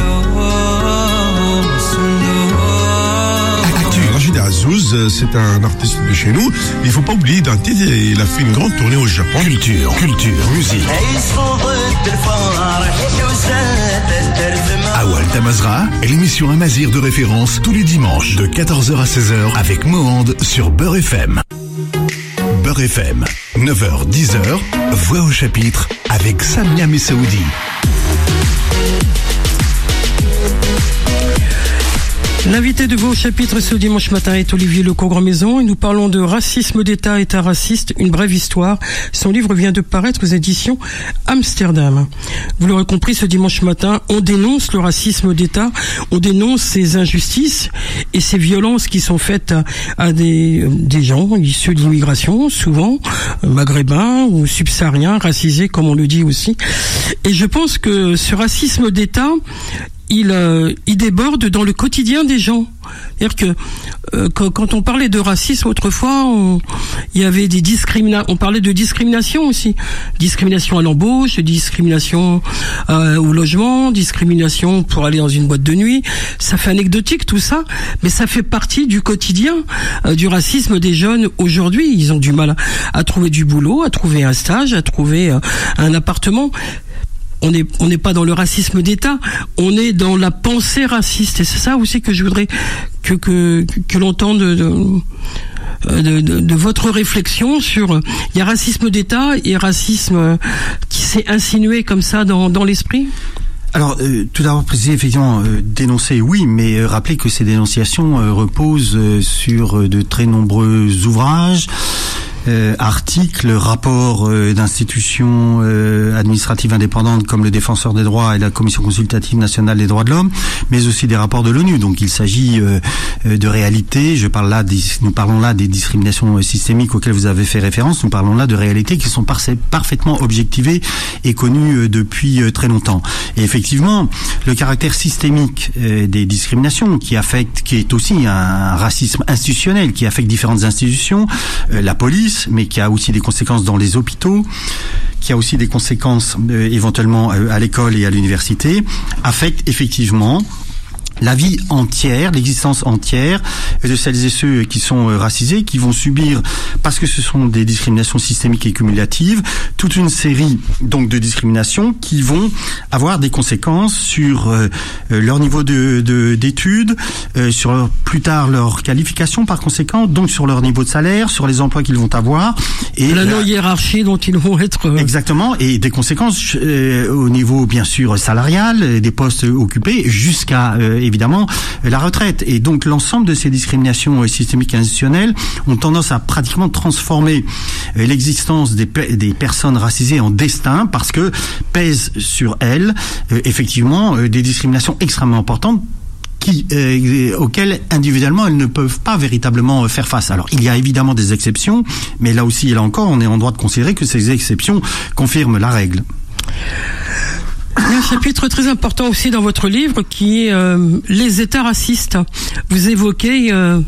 Rachid Azouz, c'est un artiste de chez nous. Il faut pas oublier d'un titre, il a fait une grande tournée au Japon.
Culture, culture, musique. Awal Tamazra est l'émission Amazir de référence tous les dimanches de quatorze heures à seize heures avec Mohand sur Beurre F M. Beurre F M, neuf heures dix heures, Voix au chapitre avec Samia Messaoudi.
L'invité de vos chapitres ce dimanche matin est Olivier Lecaux-Grand-Maison et nous parlons de Racisme d'État, État raciste, une brève histoire. Son livre vient de paraître aux éditions Amsterdam. Vous l'aurez compris, ce dimanche matin, on dénonce le racisme d'État, on dénonce ces injustices et ces violences qui sont faites à, à des, des gens issus de l'immigration, souvent maghrébins ou subsahariens, racisés comme on le dit aussi. Et je pense que ce racisme d'État, il, euh, il déborde dans le quotidien des gens. C'est-à-dire que euh, quand, quand on parlait de racisme autrefois, on, il y avait des discriminations. On parlait de discrimination aussi, discrimination à l'embauche, discrimination euh, au logement, discrimination pour aller dans une boîte de nuit. Ça fait anecdotique tout ça, mais ça fait partie du quotidien euh, du racisme des jeunes aujourd'hui. Ils ont du mal à, à trouver du boulot, à trouver un stage, à trouver euh, un appartement. On n'est on n'est pas dans le racisme d'État, on est dans la pensée raciste. Et c'est ça aussi que je voudrais que que que l'on entende de, de, de, de votre réflexion sur. Il y a racisme d'État et racisme qui s'est insinué comme ça dans dans l'esprit.
Alors, euh, tout d'abord préciser, effectivement, euh, dénoncer, oui, mais euh, rappeler que ces dénonciations euh, reposent euh, sur euh, de très nombreux ouvrages, Euh, articles, rapports euh, d'institutions euh, administratives indépendantes comme le Défenseur des droits et la Commission consultative nationale des droits de l'homme, mais aussi des rapports de l'ONU. Donc il s'agit euh, de réalités. Je parle là, des, nous parlons là des discriminations systémiques auxquelles vous avez fait référence. Nous parlons là de réalités qui sont par- parfaitement objectivées et connues euh, depuis euh, très longtemps. Et effectivement, le caractère systémique euh, des discriminations qui affecte, qui est aussi un racisme institutionnel qui affecte différentes institutions, euh, la police, mais qui a aussi des conséquences dans les hôpitaux, qui a aussi des conséquences euh, éventuellement euh, à l'école et à l'université, affecte effectivement la vie entière, l'existence entière de celles et ceux qui sont racisés, qui vont subir, parce que ce sont des discriminations systémiques et cumulatives, toute une série donc de discriminations qui vont avoir des conséquences sur euh, leur niveau de, de d'études, euh, sur leur, plus tard leur qualification par conséquent, donc sur leur niveau de salaire, sur les emplois qu'ils vont avoir et
la non-hiérarchie dont ils vont être euh...
exactement, et des conséquences euh, au niveau bien sûr salarial, des postes occupés jusqu'à euh, évidemment la retraite. Et donc l'ensemble de ces discriminations systémiques et institutionnelles ont tendance à pratiquement transformer l'existence des, pe- des personnes racisées en destin, parce que pèsent sur elles euh, effectivement euh, des discriminations extrêmement importantes qui, euh, auxquelles individuellement elles ne peuvent pas véritablement faire face. Alors il y a évidemment des exceptions, mais là aussi et là encore on est en droit de considérer que ces exceptions confirment la règle.
Il y a un chapitre très important aussi dans votre livre qui est euh, les États racistes. Vous évoquez euh,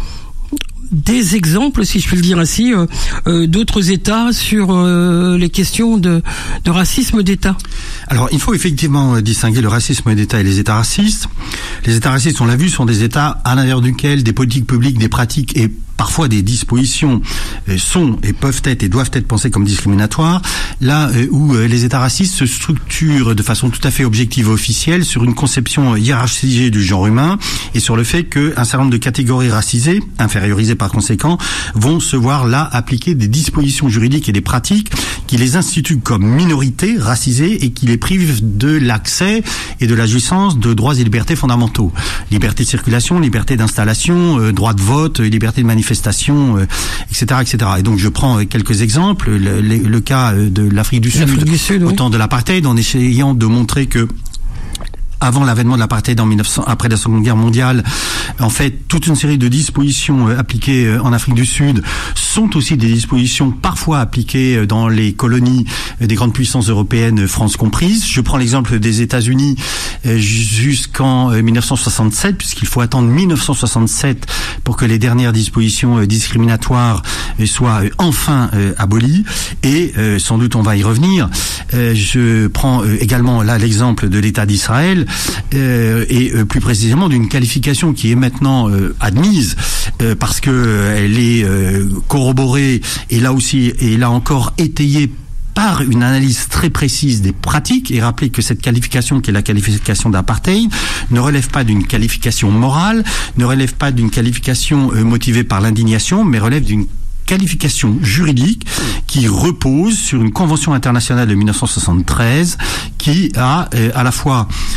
des exemples, si je puis le dire ainsi, euh, euh, d'autres États sur euh, les questions de, de racisme d'État.
Alors, il faut effectivement distinguer le racisme d'État et les États racistes. Les États racistes, on l'a vu, sont des États à l'intérieur duquel des politiques publiques, des pratiques et parfois des dispositions sont et peuvent être et doivent être pensées comme discriminatoires, là où les États racistes se structurent de façon tout à fait objective et officielle sur une conception hiérarchisée du genre humain et sur le fait qu'un certain nombre de catégories racisées, infériorisées par conséquent, vont se voir là appliquer des dispositions juridiques et des pratiques qui les instituent comme minorités racisées et qui les privent de l'accès et de la jouissance de droits et libertés fondamentaux. Liberté de circulation, liberté d'installation, euh, droit de vote, liberté de manifestation, euh, et cetera, et cetera. Et donc je prends quelques exemples. Le, le, le cas de l'Afrique du Sud,
du Sud
au oui. temps de l'apartheid, en essayant de montrer que avant l'avènement de l'apartheid en mille neuf cents, après la Seconde Guerre mondiale, en fait, toute une série de dispositions euh, appliquées euh, en Afrique du Sud sont aussi des dispositions parfois appliquées euh, dans les colonies euh, des grandes puissances européennes, euh, France comprise. Je prends l'exemple des États-Unis euh, jusqu'en euh, mille neuf cent soixante-sept, puisqu'il faut attendre mille neuf cent soixante-sept pour que les dernières dispositions euh, discriminatoires euh, soient euh, enfin euh, abolies. Et euh, sans doute on va y revenir. Euh, je prends euh, également là l'exemple de l'État d'Israël. Euh, et euh, plus précisément d'une qualification qui est maintenant euh, admise euh, parce que euh, elle est euh, corroborée et là aussi et là encore étayée par une analyse très précise des pratiques, et rappeler que cette qualification, qui est la qualification d'apartheid, ne relève pas d'une qualification morale, ne relève pas d'une qualification euh, motivée par l'indignation, mais relève d'une qualification juridique qui repose sur une convention internationale de mille neuf cent soixante-treize qui a euh, à la fois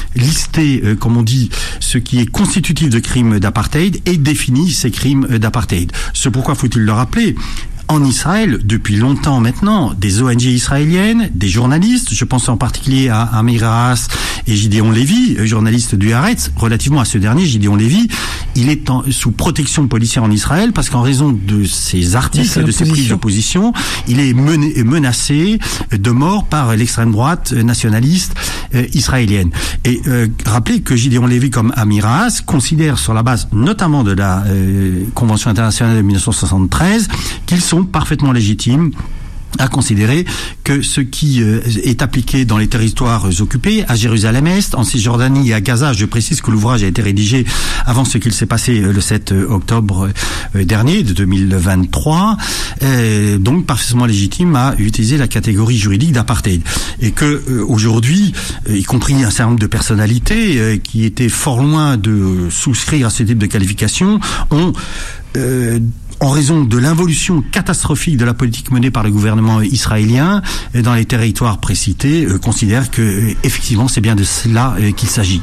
lister, euh, comme on dit, ce qui est constitutif de crimes d'apartheid et définit ces crimes d'apartheid. Ce pourquoi faut-il le rappeler? En Israël, depuis longtemps maintenant, des O N G israéliennes, des journalistes, je pense en particulier à Amir Haas et Gideon Lévy, journaliste du Haaretz, relativement à ce dernier, Gideon Lévy, il est en, sous protection policière en Israël parce qu'en raison de ses articles et de ses prises de position, il est mené, menacé de mort par l'extrême droite nationaliste euh, israélienne. Et euh, rappelez que Gideon Lévy comme Amir Haas considèrent sur la base notamment de la euh, Convention internationale de dix-neuf cent soixante-treize qu'ils sont parfaitement légitimes à considérer que ce qui euh, est appliqué dans les territoires euh, occupés, à Jérusalem-Est, en Cisjordanie et à Gaza, je précise que l'ouvrage a été rédigé avant ce qu'il s'est passé euh, le sept octobre euh, dernier de deux mille vingt-trois, euh, donc parfaitement légitime à utiliser la catégorie juridique d'apartheid. Et que euh, aujourd'hui, euh, y compris un certain nombre de personnalités euh, qui étaient fort loin de souscrire à ce type de qualification, ont euh, en raison de l'involution catastrophique de la politique menée par le gouvernement israélien dans les territoires précités, euh, considère que euh, effectivement c'est bien de cela euh, qu'il s'agit.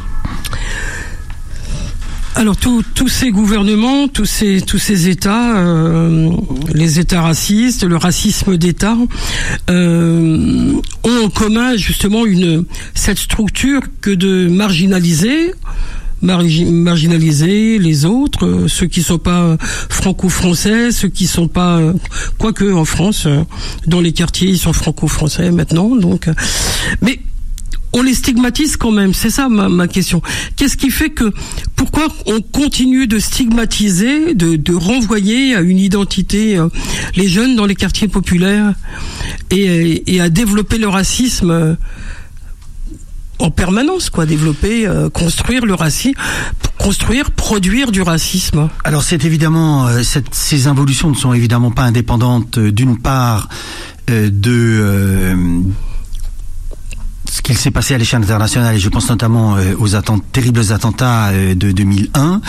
Alors tous tous ces gouvernements, tous ces tous ces États, euh, les États racistes, le racisme d'État, euh, ont en commun justement une cette structure que de marginaliser. marginaliser les autres, euh, ceux qui sont pas franco-français, ceux qui sont pas, euh, quoique en France, euh, dans les quartiers, ils sont franco-français maintenant, donc, euh, mais on les stigmatise quand même, c'est ça ma, ma question. Qu'est-ce qui fait que, pourquoi on continue de stigmatiser, de, de renvoyer à une identité euh, les jeunes dans les quartiers populaires et, et à développer le racisme euh, en permanence, quoi, développer, euh, construire le racisme, construire, produire du racisme.
Alors c'est évidemment, euh, cette, ces involutions ne sont évidemment pas indépendantes euh, d'une part euh, de euh, ce qu'il s'est passé à l'échelle internationale, et je pense notamment euh, aux attent- terribles attentats euh, de deux mille un.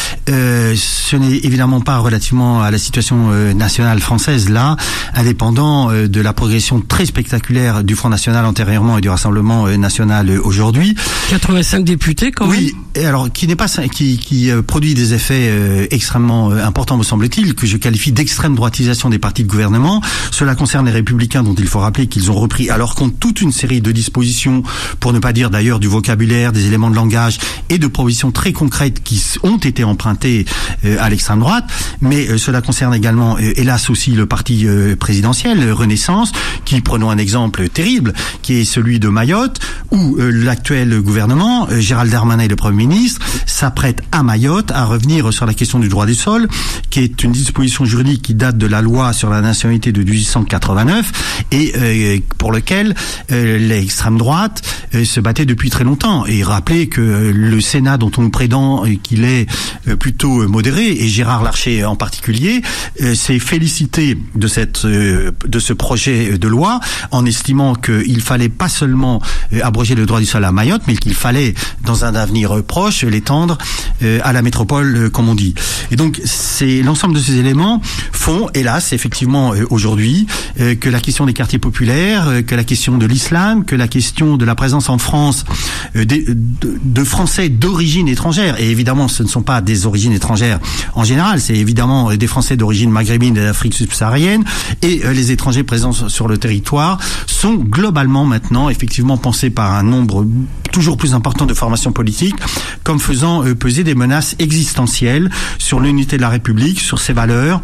Euh, ce n'est évidemment pas relativement à la situation euh, nationale française là, indépendant euh, de la progression très spectaculaire du Front National antérieurement et du Rassemblement euh, National euh, aujourd'hui.
quatre-vingt-cinq députés quand
oui,
même.
Oui, et alors qui n'est pas qui qui euh, produit des effets euh, extrêmement euh, importants me semble-t-il, que je qualifie d'extrême droitisation des partis de gouvernement. Cela concerne les Républicains dont il faut rappeler qu'ils ont repris à leur compte toute une série de dispositions, pour ne pas dire d'ailleurs du vocabulaire, des éléments de langage et de propositions très concrètes qui ont été empruntées euh, à l'extrême droite, mais euh, cela concerne également, euh, hélas aussi, le parti euh, présidentiel, euh, Renaissance, qui, prenons un exemple terrible, qui est celui de Mayotte, où euh, l'actuel gouvernement, euh, Gérald Darmanin, le Premier ministre, s'apprête à Mayotte à revenir sur la question du droit du sol, qui est une disposition juridique qui date de la loi sur la nationalité de dix-huit cent quatre-vingt-neuf et euh, pour lequel euh, l'extrême droite euh, se battait depuis très longtemps. Et rappelez que euh, le Sénat, dont on nous prétend euh, qu'il est euh, plutôt modéré, et Gérard Larcher en particulier, euh, s'est félicité de cette euh, de ce projet de loi en estimant qu'il fallait pas seulement euh, abroger le droit du sol à Mayotte, mais qu'il fallait dans un avenir euh, proche l'étendre euh, à la métropole, euh, comme on dit. Et donc c'est l'ensemble de ces éléments font, hélas, effectivement euh, aujourd'hui euh, que la question des quartiers populaires, euh, que la question de l'islam, que la question de la présence en France euh, de, de, de Français d'origine étrangère, et évidemment ce ne sont pas des origines étrangères en général, c'est évidemment des Français d'origine maghrébine et d'Afrique subsaharienne, et euh, les étrangers présents sur le territoire sont globalement maintenant effectivement pensés par un nombre toujours plus important de formations politiques comme faisant euh, peser des menaces existentielles sur l'unité de la République, sur ses valeurs,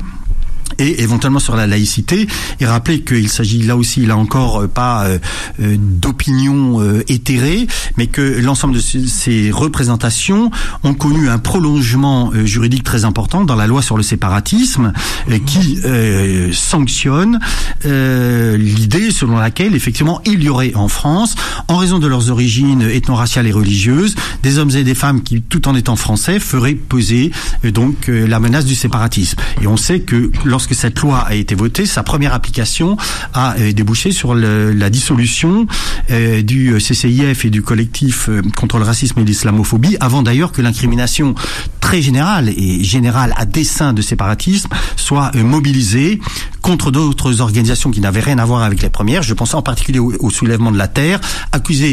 et éventuellement sur la laïcité, et rappeler qu'il s'agit là aussi, là encore, euh, pas euh, euh, d'opinions euh, éthérées, mais que l'ensemble de ces, ces représentations ont connu un prolongement euh, juridique très important dans la loi sur le séparatisme, euh, qui euh, sanctionne euh, l'idée selon laquelle, effectivement, il y aurait en France, en raison de leurs origines ethno-raciales et religieuses, des hommes et des femmes qui, tout en étant français, feraient peser euh, donc euh, la menace du séparatisme. Et on sait que lorsque cette loi a été votée, sa première application a euh, débouché sur le, la dissolution euh, du C C I F et du collectif euh, contre le racisme et l'islamophobie, avant d'ailleurs que l'incrimination très générale et générale à dessein de séparatisme soit euh, mobilisée contre d'autres organisations qui n'avaient rien à voir avec les premières. Je pense en particulier au, au soulèvement de la terre, accusées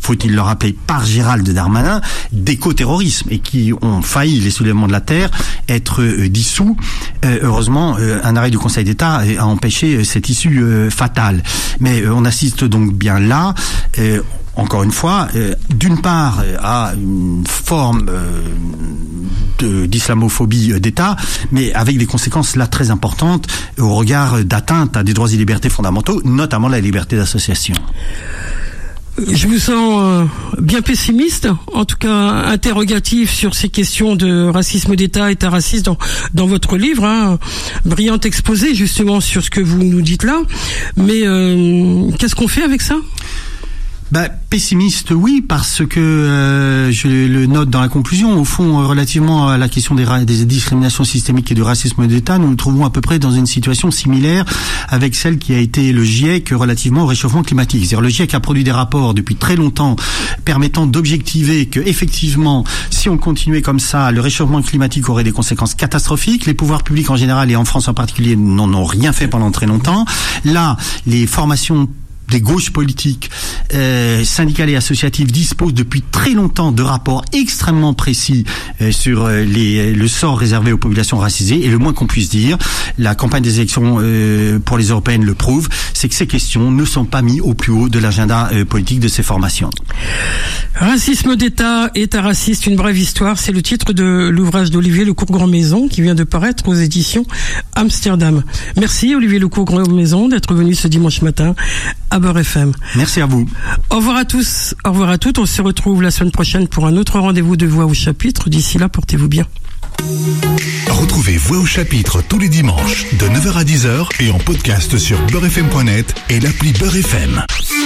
faut-il le rappeler, par Gérald Darmanin, d'éco-terrorisme et qui ont failli, les soulèvements de la terre, être euh, dissous. Euh, heureusement, euh, un arrêt du Conseil d'État a empêché euh, cette issue euh, fatale. Mais euh, on assiste donc bien là, euh, encore une fois, euh, d'une part euh, à une forme euh, de, d'islamophobie d'État, mais avec des conséquences là très importantes au regard d'atteinte à des droits et libertés fondamentaux, notamment la liberté d'association.
Je vous sens euh, bien pessimiste, en tout cas interrogatif sur ces questions de racisme d'État, État raciste dans, dans votre livre. Hein. Brillant exposé justement sur ce que vous nous dites là. Mais euh, qu'est-ce qu'on fait avec ça ?
Bah, pessimiste, oui, parce que euh, je le note dans la conclusion. Au fond, euh, relativement à la question des, ra- des discriminations systémiques et du racisme d'État, nous nous trouvons à peu près dans une situation similaire avec celle qui a été le GIEC relativement au réchauffement climatique. C'est-à-dire le GIEC a produit des rapports depuis très longtemps permettant d'objectiver que effectivement, si on continuait comme ça, le réchauffement climatique aurait des conséquences catastrophiques. Les pouvoirs publics en général et en France en particulier n'en ont rien fait pendant très longtemps. Là, les formations des gauches politiques, euh, syndicales et associatives disposent depuis très longtemps de rapports extrêmement précis euh, sur euh, les, le sort réservé aux populations racisées. Et le moins qu'on puisse dire, la campagne des élections euh, pour les européennes le prouve, c'est que ces questions ne sont pas mises au plus haut de l'agenda euh, politique de ces formations.
Racisme d'État, État raciste, une brève histoire, c'est le titre de l'ouvrage d'Olivier Lecourt-Grandmaison qui vient de paraître aux éditions Amsterdam. Merci Olivier Lecourt-Grandmaison d'être venu ce dimanche matin à Beurre F M.
Merci à vous.
Au revoir à tous, au revoir à toutes. On se retrouve la semaine prochaine pour un autre rendez-vous de Voix au chapitre. D'ici là, portez-vous bien.
Retrouvez Voix au chapitre tous les dimanches de neuf heures à dix heures et en podcast sur beurre f m point net et l'appli Beurre F M.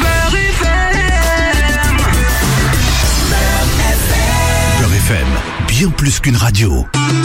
Beurre F M, bien plus qu'une radio.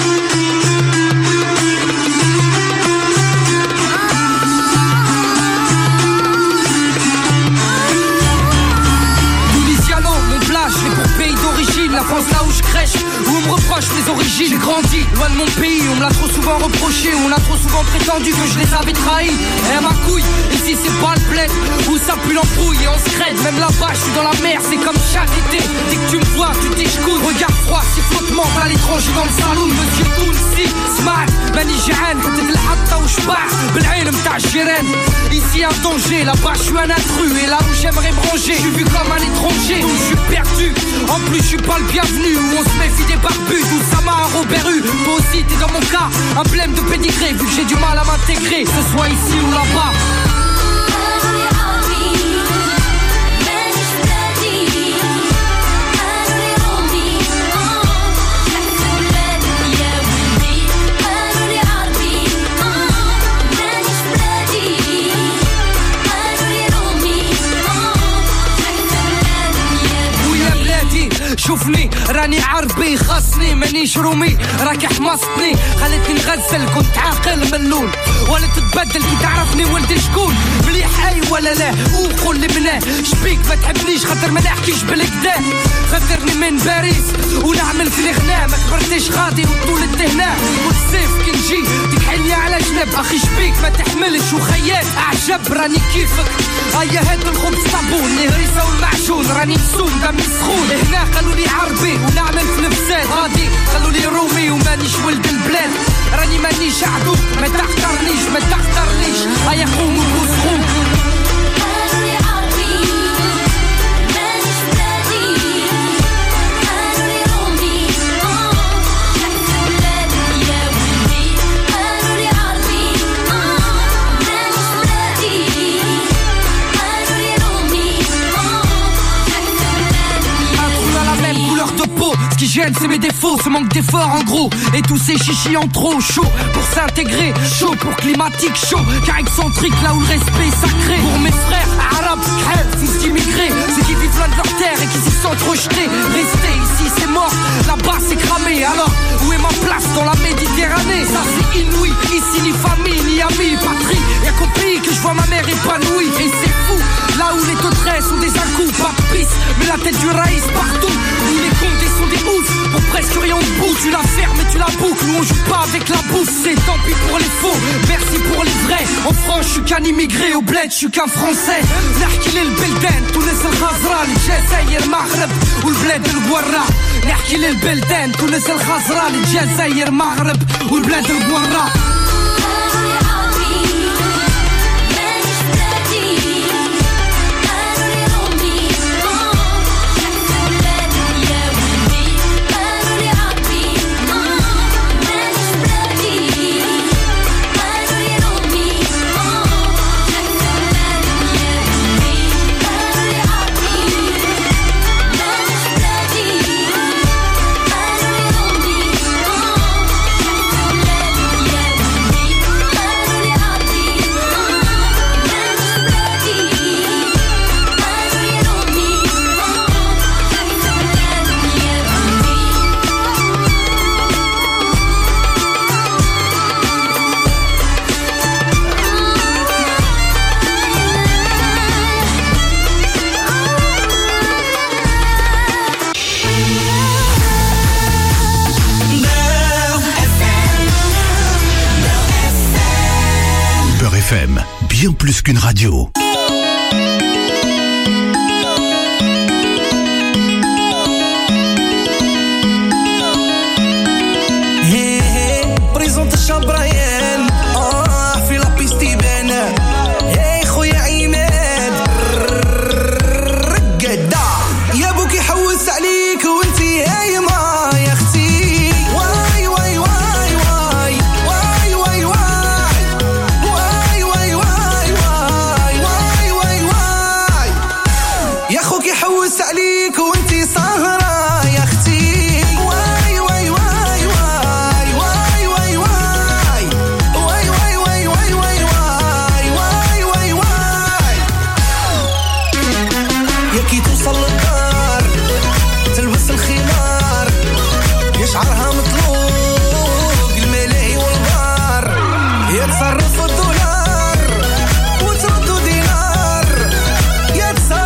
La France là où je crèche, où on me reproche mes origines. J'ai grandi loin de mon pays, on me l'a trop souvent reproché, on a trop souvent prétendu que je les avais trahis. Eh ma couille, ici c'est pas le bled, où ça pue l'embrouille et on se crède. Même là-bas je suis dans la mer, c'est comme chaque été. Dès que tu me vois, tu t'échcoutes. Regard froid, sifflotement à l'étranger dans le salon. Monsieur Tounsi, Smack, Mani Jihan, côté de la Hatta où je pars, Bel'aïn m'ta Jiren. Ici un danger, là-bas je suis un intrus. Et là où j'aimerais me ranger, je suis vu comme un étranger. Où je suis perdu, en plus je suis pas le bienvenu, où on se méfie des barbus, d'où ça m'a un Robert U. Toi aussi t'es dans mon cas, un blême de pédigré, vu que j'ai du mal à m'intégrer, que ce soit ici ou là-bas. شوفني راني عربي خاصني مانيش رومي راكي حمصتني خليتني نغزل كنت عاقل من الاول ولا تتبدل كي تعرفني ولد شكون مليح اي ولا لا وقول لي بناه شبيك ما تحبنيش خاطر ما نحكيش بالكدا خاطرني من باريس ونعمل في الغناء ما كبرتش غادي وطولت هنا والسيف كي نجي تكحلني على جنب اخي شبيك ما تحملش وخيات اعجب راني كيفك هيا هات الخبز صابون الهريسه والمعجون راني مسون دمي سخون هنا قالوا لي عربي ونعمل في لبسات غادي قالوا لي رومي ومانيش ولد البلاد راني مانيش عدو ما تختارنيش ما تختارنيش هيا قوموا وسخون Ce qui gêne c'est mes défauts, ce manque d'effort en gros. Et tous ces chichis en trop chaud pour s'intégrer, chaud pour climatique, chaud car excentrique là où le respect est sacré. Pour mes frères arabes, fils d'immigrés, ceux qui vivent loin de leur terre et qui s'y sentent rejetés. Rester ici c'est mort, là-bas c'est cramé. Alors où est ma place dans la Méditerranée? Ça c'est inouï, ici ni famille, ni amis, patrie. Y'a qu'au pays que je vois ma mère épanouie. Et c'est fou, là où les totresses sont des à-coups, pas de pisse, mais la tête du raïs partout. Où les condés sont des ouf, pour presque rien de bout. Tu la fermes et tu la boucles, nous on joue pas avec la bouffe. C'est tant pis pour les faux, merci pour les vrais. En France je suis qu'un immigré, au bled je suis qu'un français. Nahki lil bildan, Tunis al Khazra, Algérie الجزائر مغرب والبلاد القورة نحكي للبلدان تونس الخضراء الجزائر مغرب والبلاد القورة
Bien plus qu'une radio.
Hey, hey, présente Chabrayenne. Ah, في la piste يبان. Hey, خويا عماد. رقدا. يا بوك يحوس عليك وانتي هايمة يا اختي. واي واي واي واي واي واي واي. يحوس عليك وانتي سهرة يا اختي واي واي واي واي واي واي واي واي واي واي واي واي واي واي واي يا كي توصل للدار تلبس الخمار يا شعرها مطلوق الملاهي والبار يا تصرف الدولار وتردو دينار يا تسهر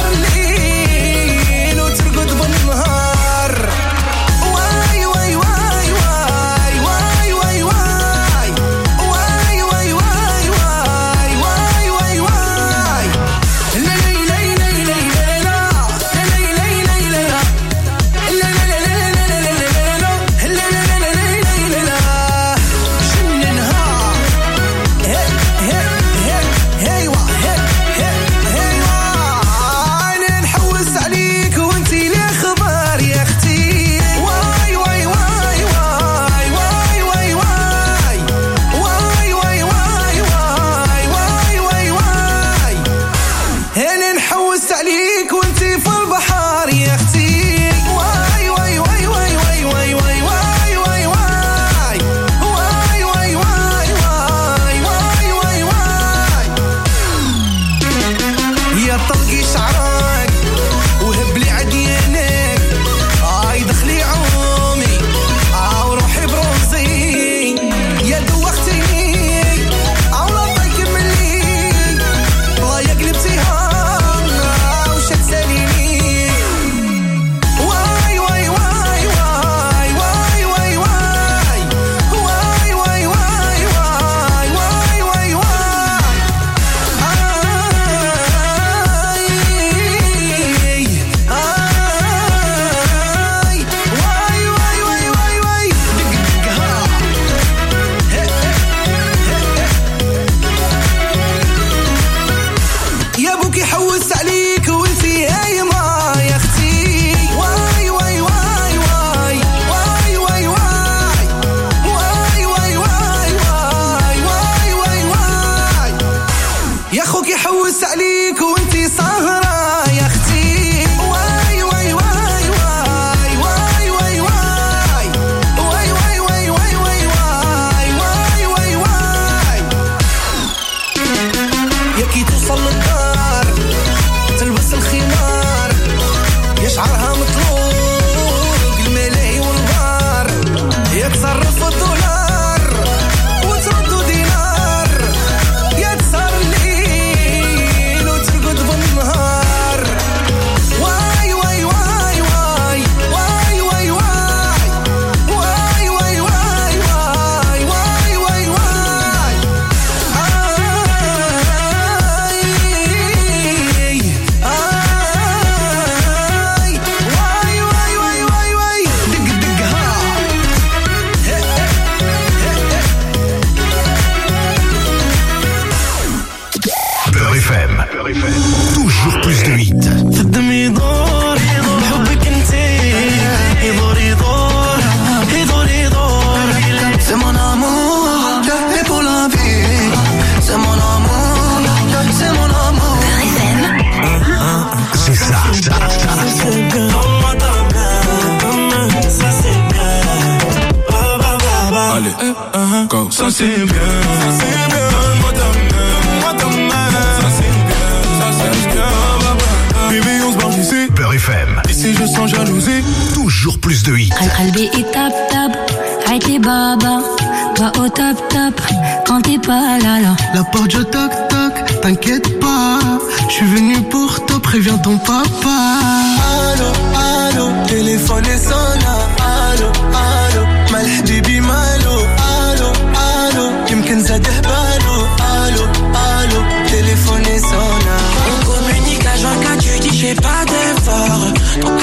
ça c'est bien, ça c'est bien. Donne-moi ta main, moi ta main. Ça c'est bien, ça c'est bien. Bébé, on se barre ici.
Beurre F M.
Ici je sens jalousie.
Toujours plus de hits.
قلبي يتاب تاب عيتي بابا va au top top quand t'es pas là là.
La porte je toc toc, t'inquiète pas, je suis venu pour toi, préviens ton papa.